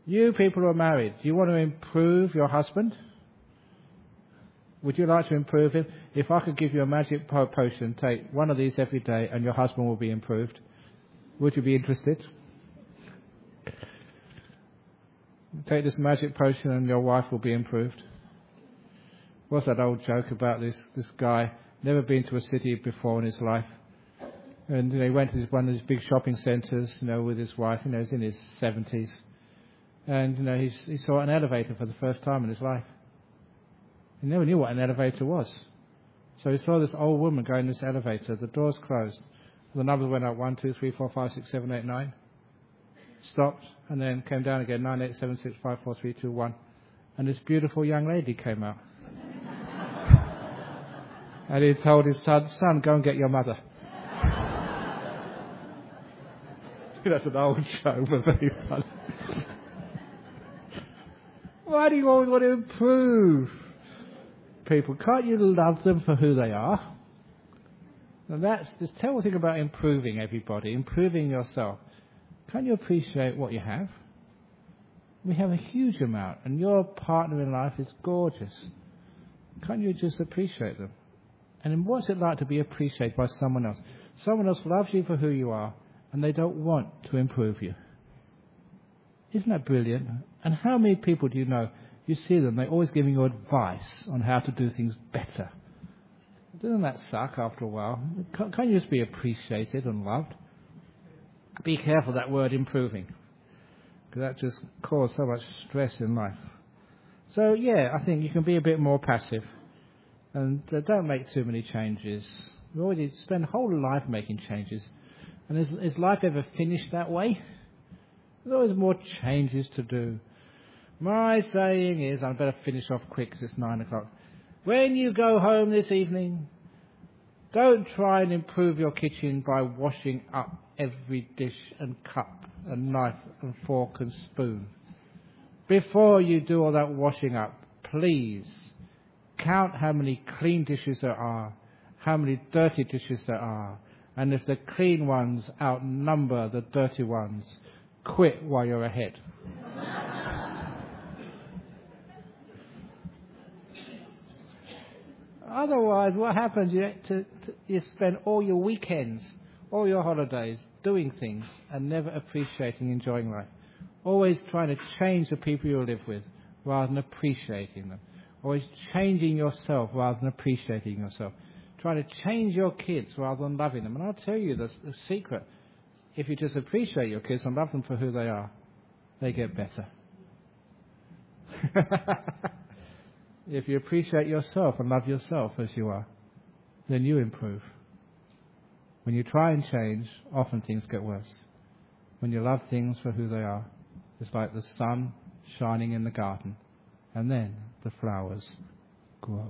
You people who are married, do you want to improve your husband? Would you like to improve him? If I could give you a magic potion, take one of these every day and your husband will be improved. Would you be interested? Take this magic potion and your wife will be improved. What's that old joke about this guy, never been to a city before in his life. And he went to one of these big shopping centres, with his wife. He's in his 70s. And, he saw an elevator for the first time in his life. He never knew what an elevator was. So he saw this old woman go in this elevator. The doors closed. The numbers went up 1, 2, 3, 4, 5, 6, 7, 8, 9. Stopped and then came down again. 9, 8, 7, 6, 5, 4, 3, 2, 1. And this beautiful young lady came out. And he told his son, go and get your mother. That's an old show, but very funny. Why do you always want to improve people? Can't you love them for who they are? And that's this terrible thing about improving everybody, improving yourself. Can't you appreciate what you have? We have a huge amount, and your partner in life is gorgeous. Can't you just appreciate them? And what's it like to be appreciated by someone else? Someone else loves you for who you are, and they don't want to improve you. Isn't that brilliant? And how many people do you know, you see them, they're always giving you advice on how to do things better. Doesn't that suck after a while? Can't you just be appreciated and loved? Be careful of that word improving, because that just causes so much stress in life. So yeah, I think you can be a bit more passive, and don't make too many changes. We already spend a whole life making changes. And is life ever finished that way? There's always more changes to do. My saying is, I better finish off quick because it's 9 o'clock. When you go home this evening, don't try and improve your kitchen by washing up every dish and cup and knife and fork and spoon. Before you do all that washing up, please count how many clean dishes there are, how many dirty dishes there are. And if the clean ones outnumber the dirty ones, quit while you're ahead. Otherwise, what happens? You spend all your weekends, all your holidays doing things and never appreciating, enjoying life. Always trying to change the people you live with rather than appreciating them. Always changing yourself rather than appreciating yourself. Trying to change your kids rather than loving them. And I'll tell you the secret. If you just appreciate your kids and love them for who they are, they get better. If you appreciate yourself and love yourself as you are, then you improve. When you try and change, often things get worse. When you love things for who they are, it's like the sun shining in the garden, and then the flowers grow.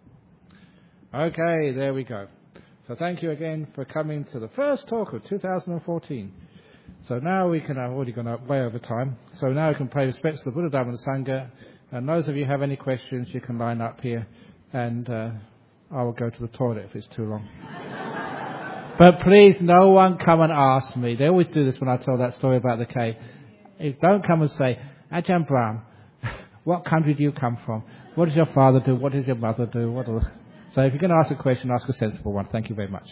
Okay, there we go. So thank you again for coming to the first talk of 2014. So now we can, I've already gone up way over time, so now we can pay respects to the Buddha, Dhamma and Sangha. And those of you who have any questions, you can line up here, and I will go to the toilet if it's too long. But please, no one come and ask me. They always do this when I tell that story about the cave. Don't come and say, Ajahn Brahm, what country do you come from? What does your father do? What does your mother do? So if you're going to ask a question, ask a sensible one. Thank you very much.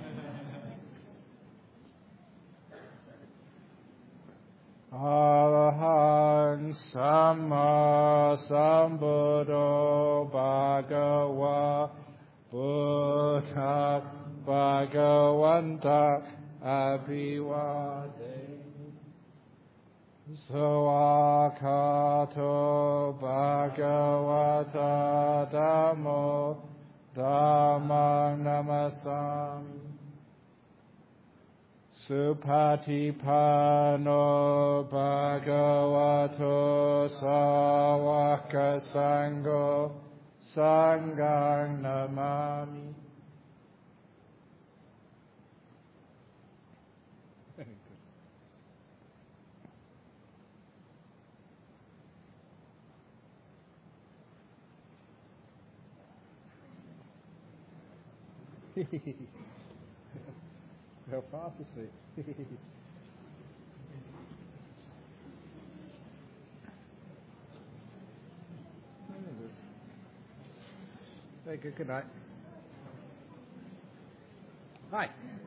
Arahang Samma Sambuddho Bhagava Buddha Bhagavanta Abhivade Sawakato Bhagavata Dhammo Dhammang Namasami Supatipano Bhagavato Sawaka Sangho Sanghang Namami. Go fast asleep. Very good. Good night. Hi.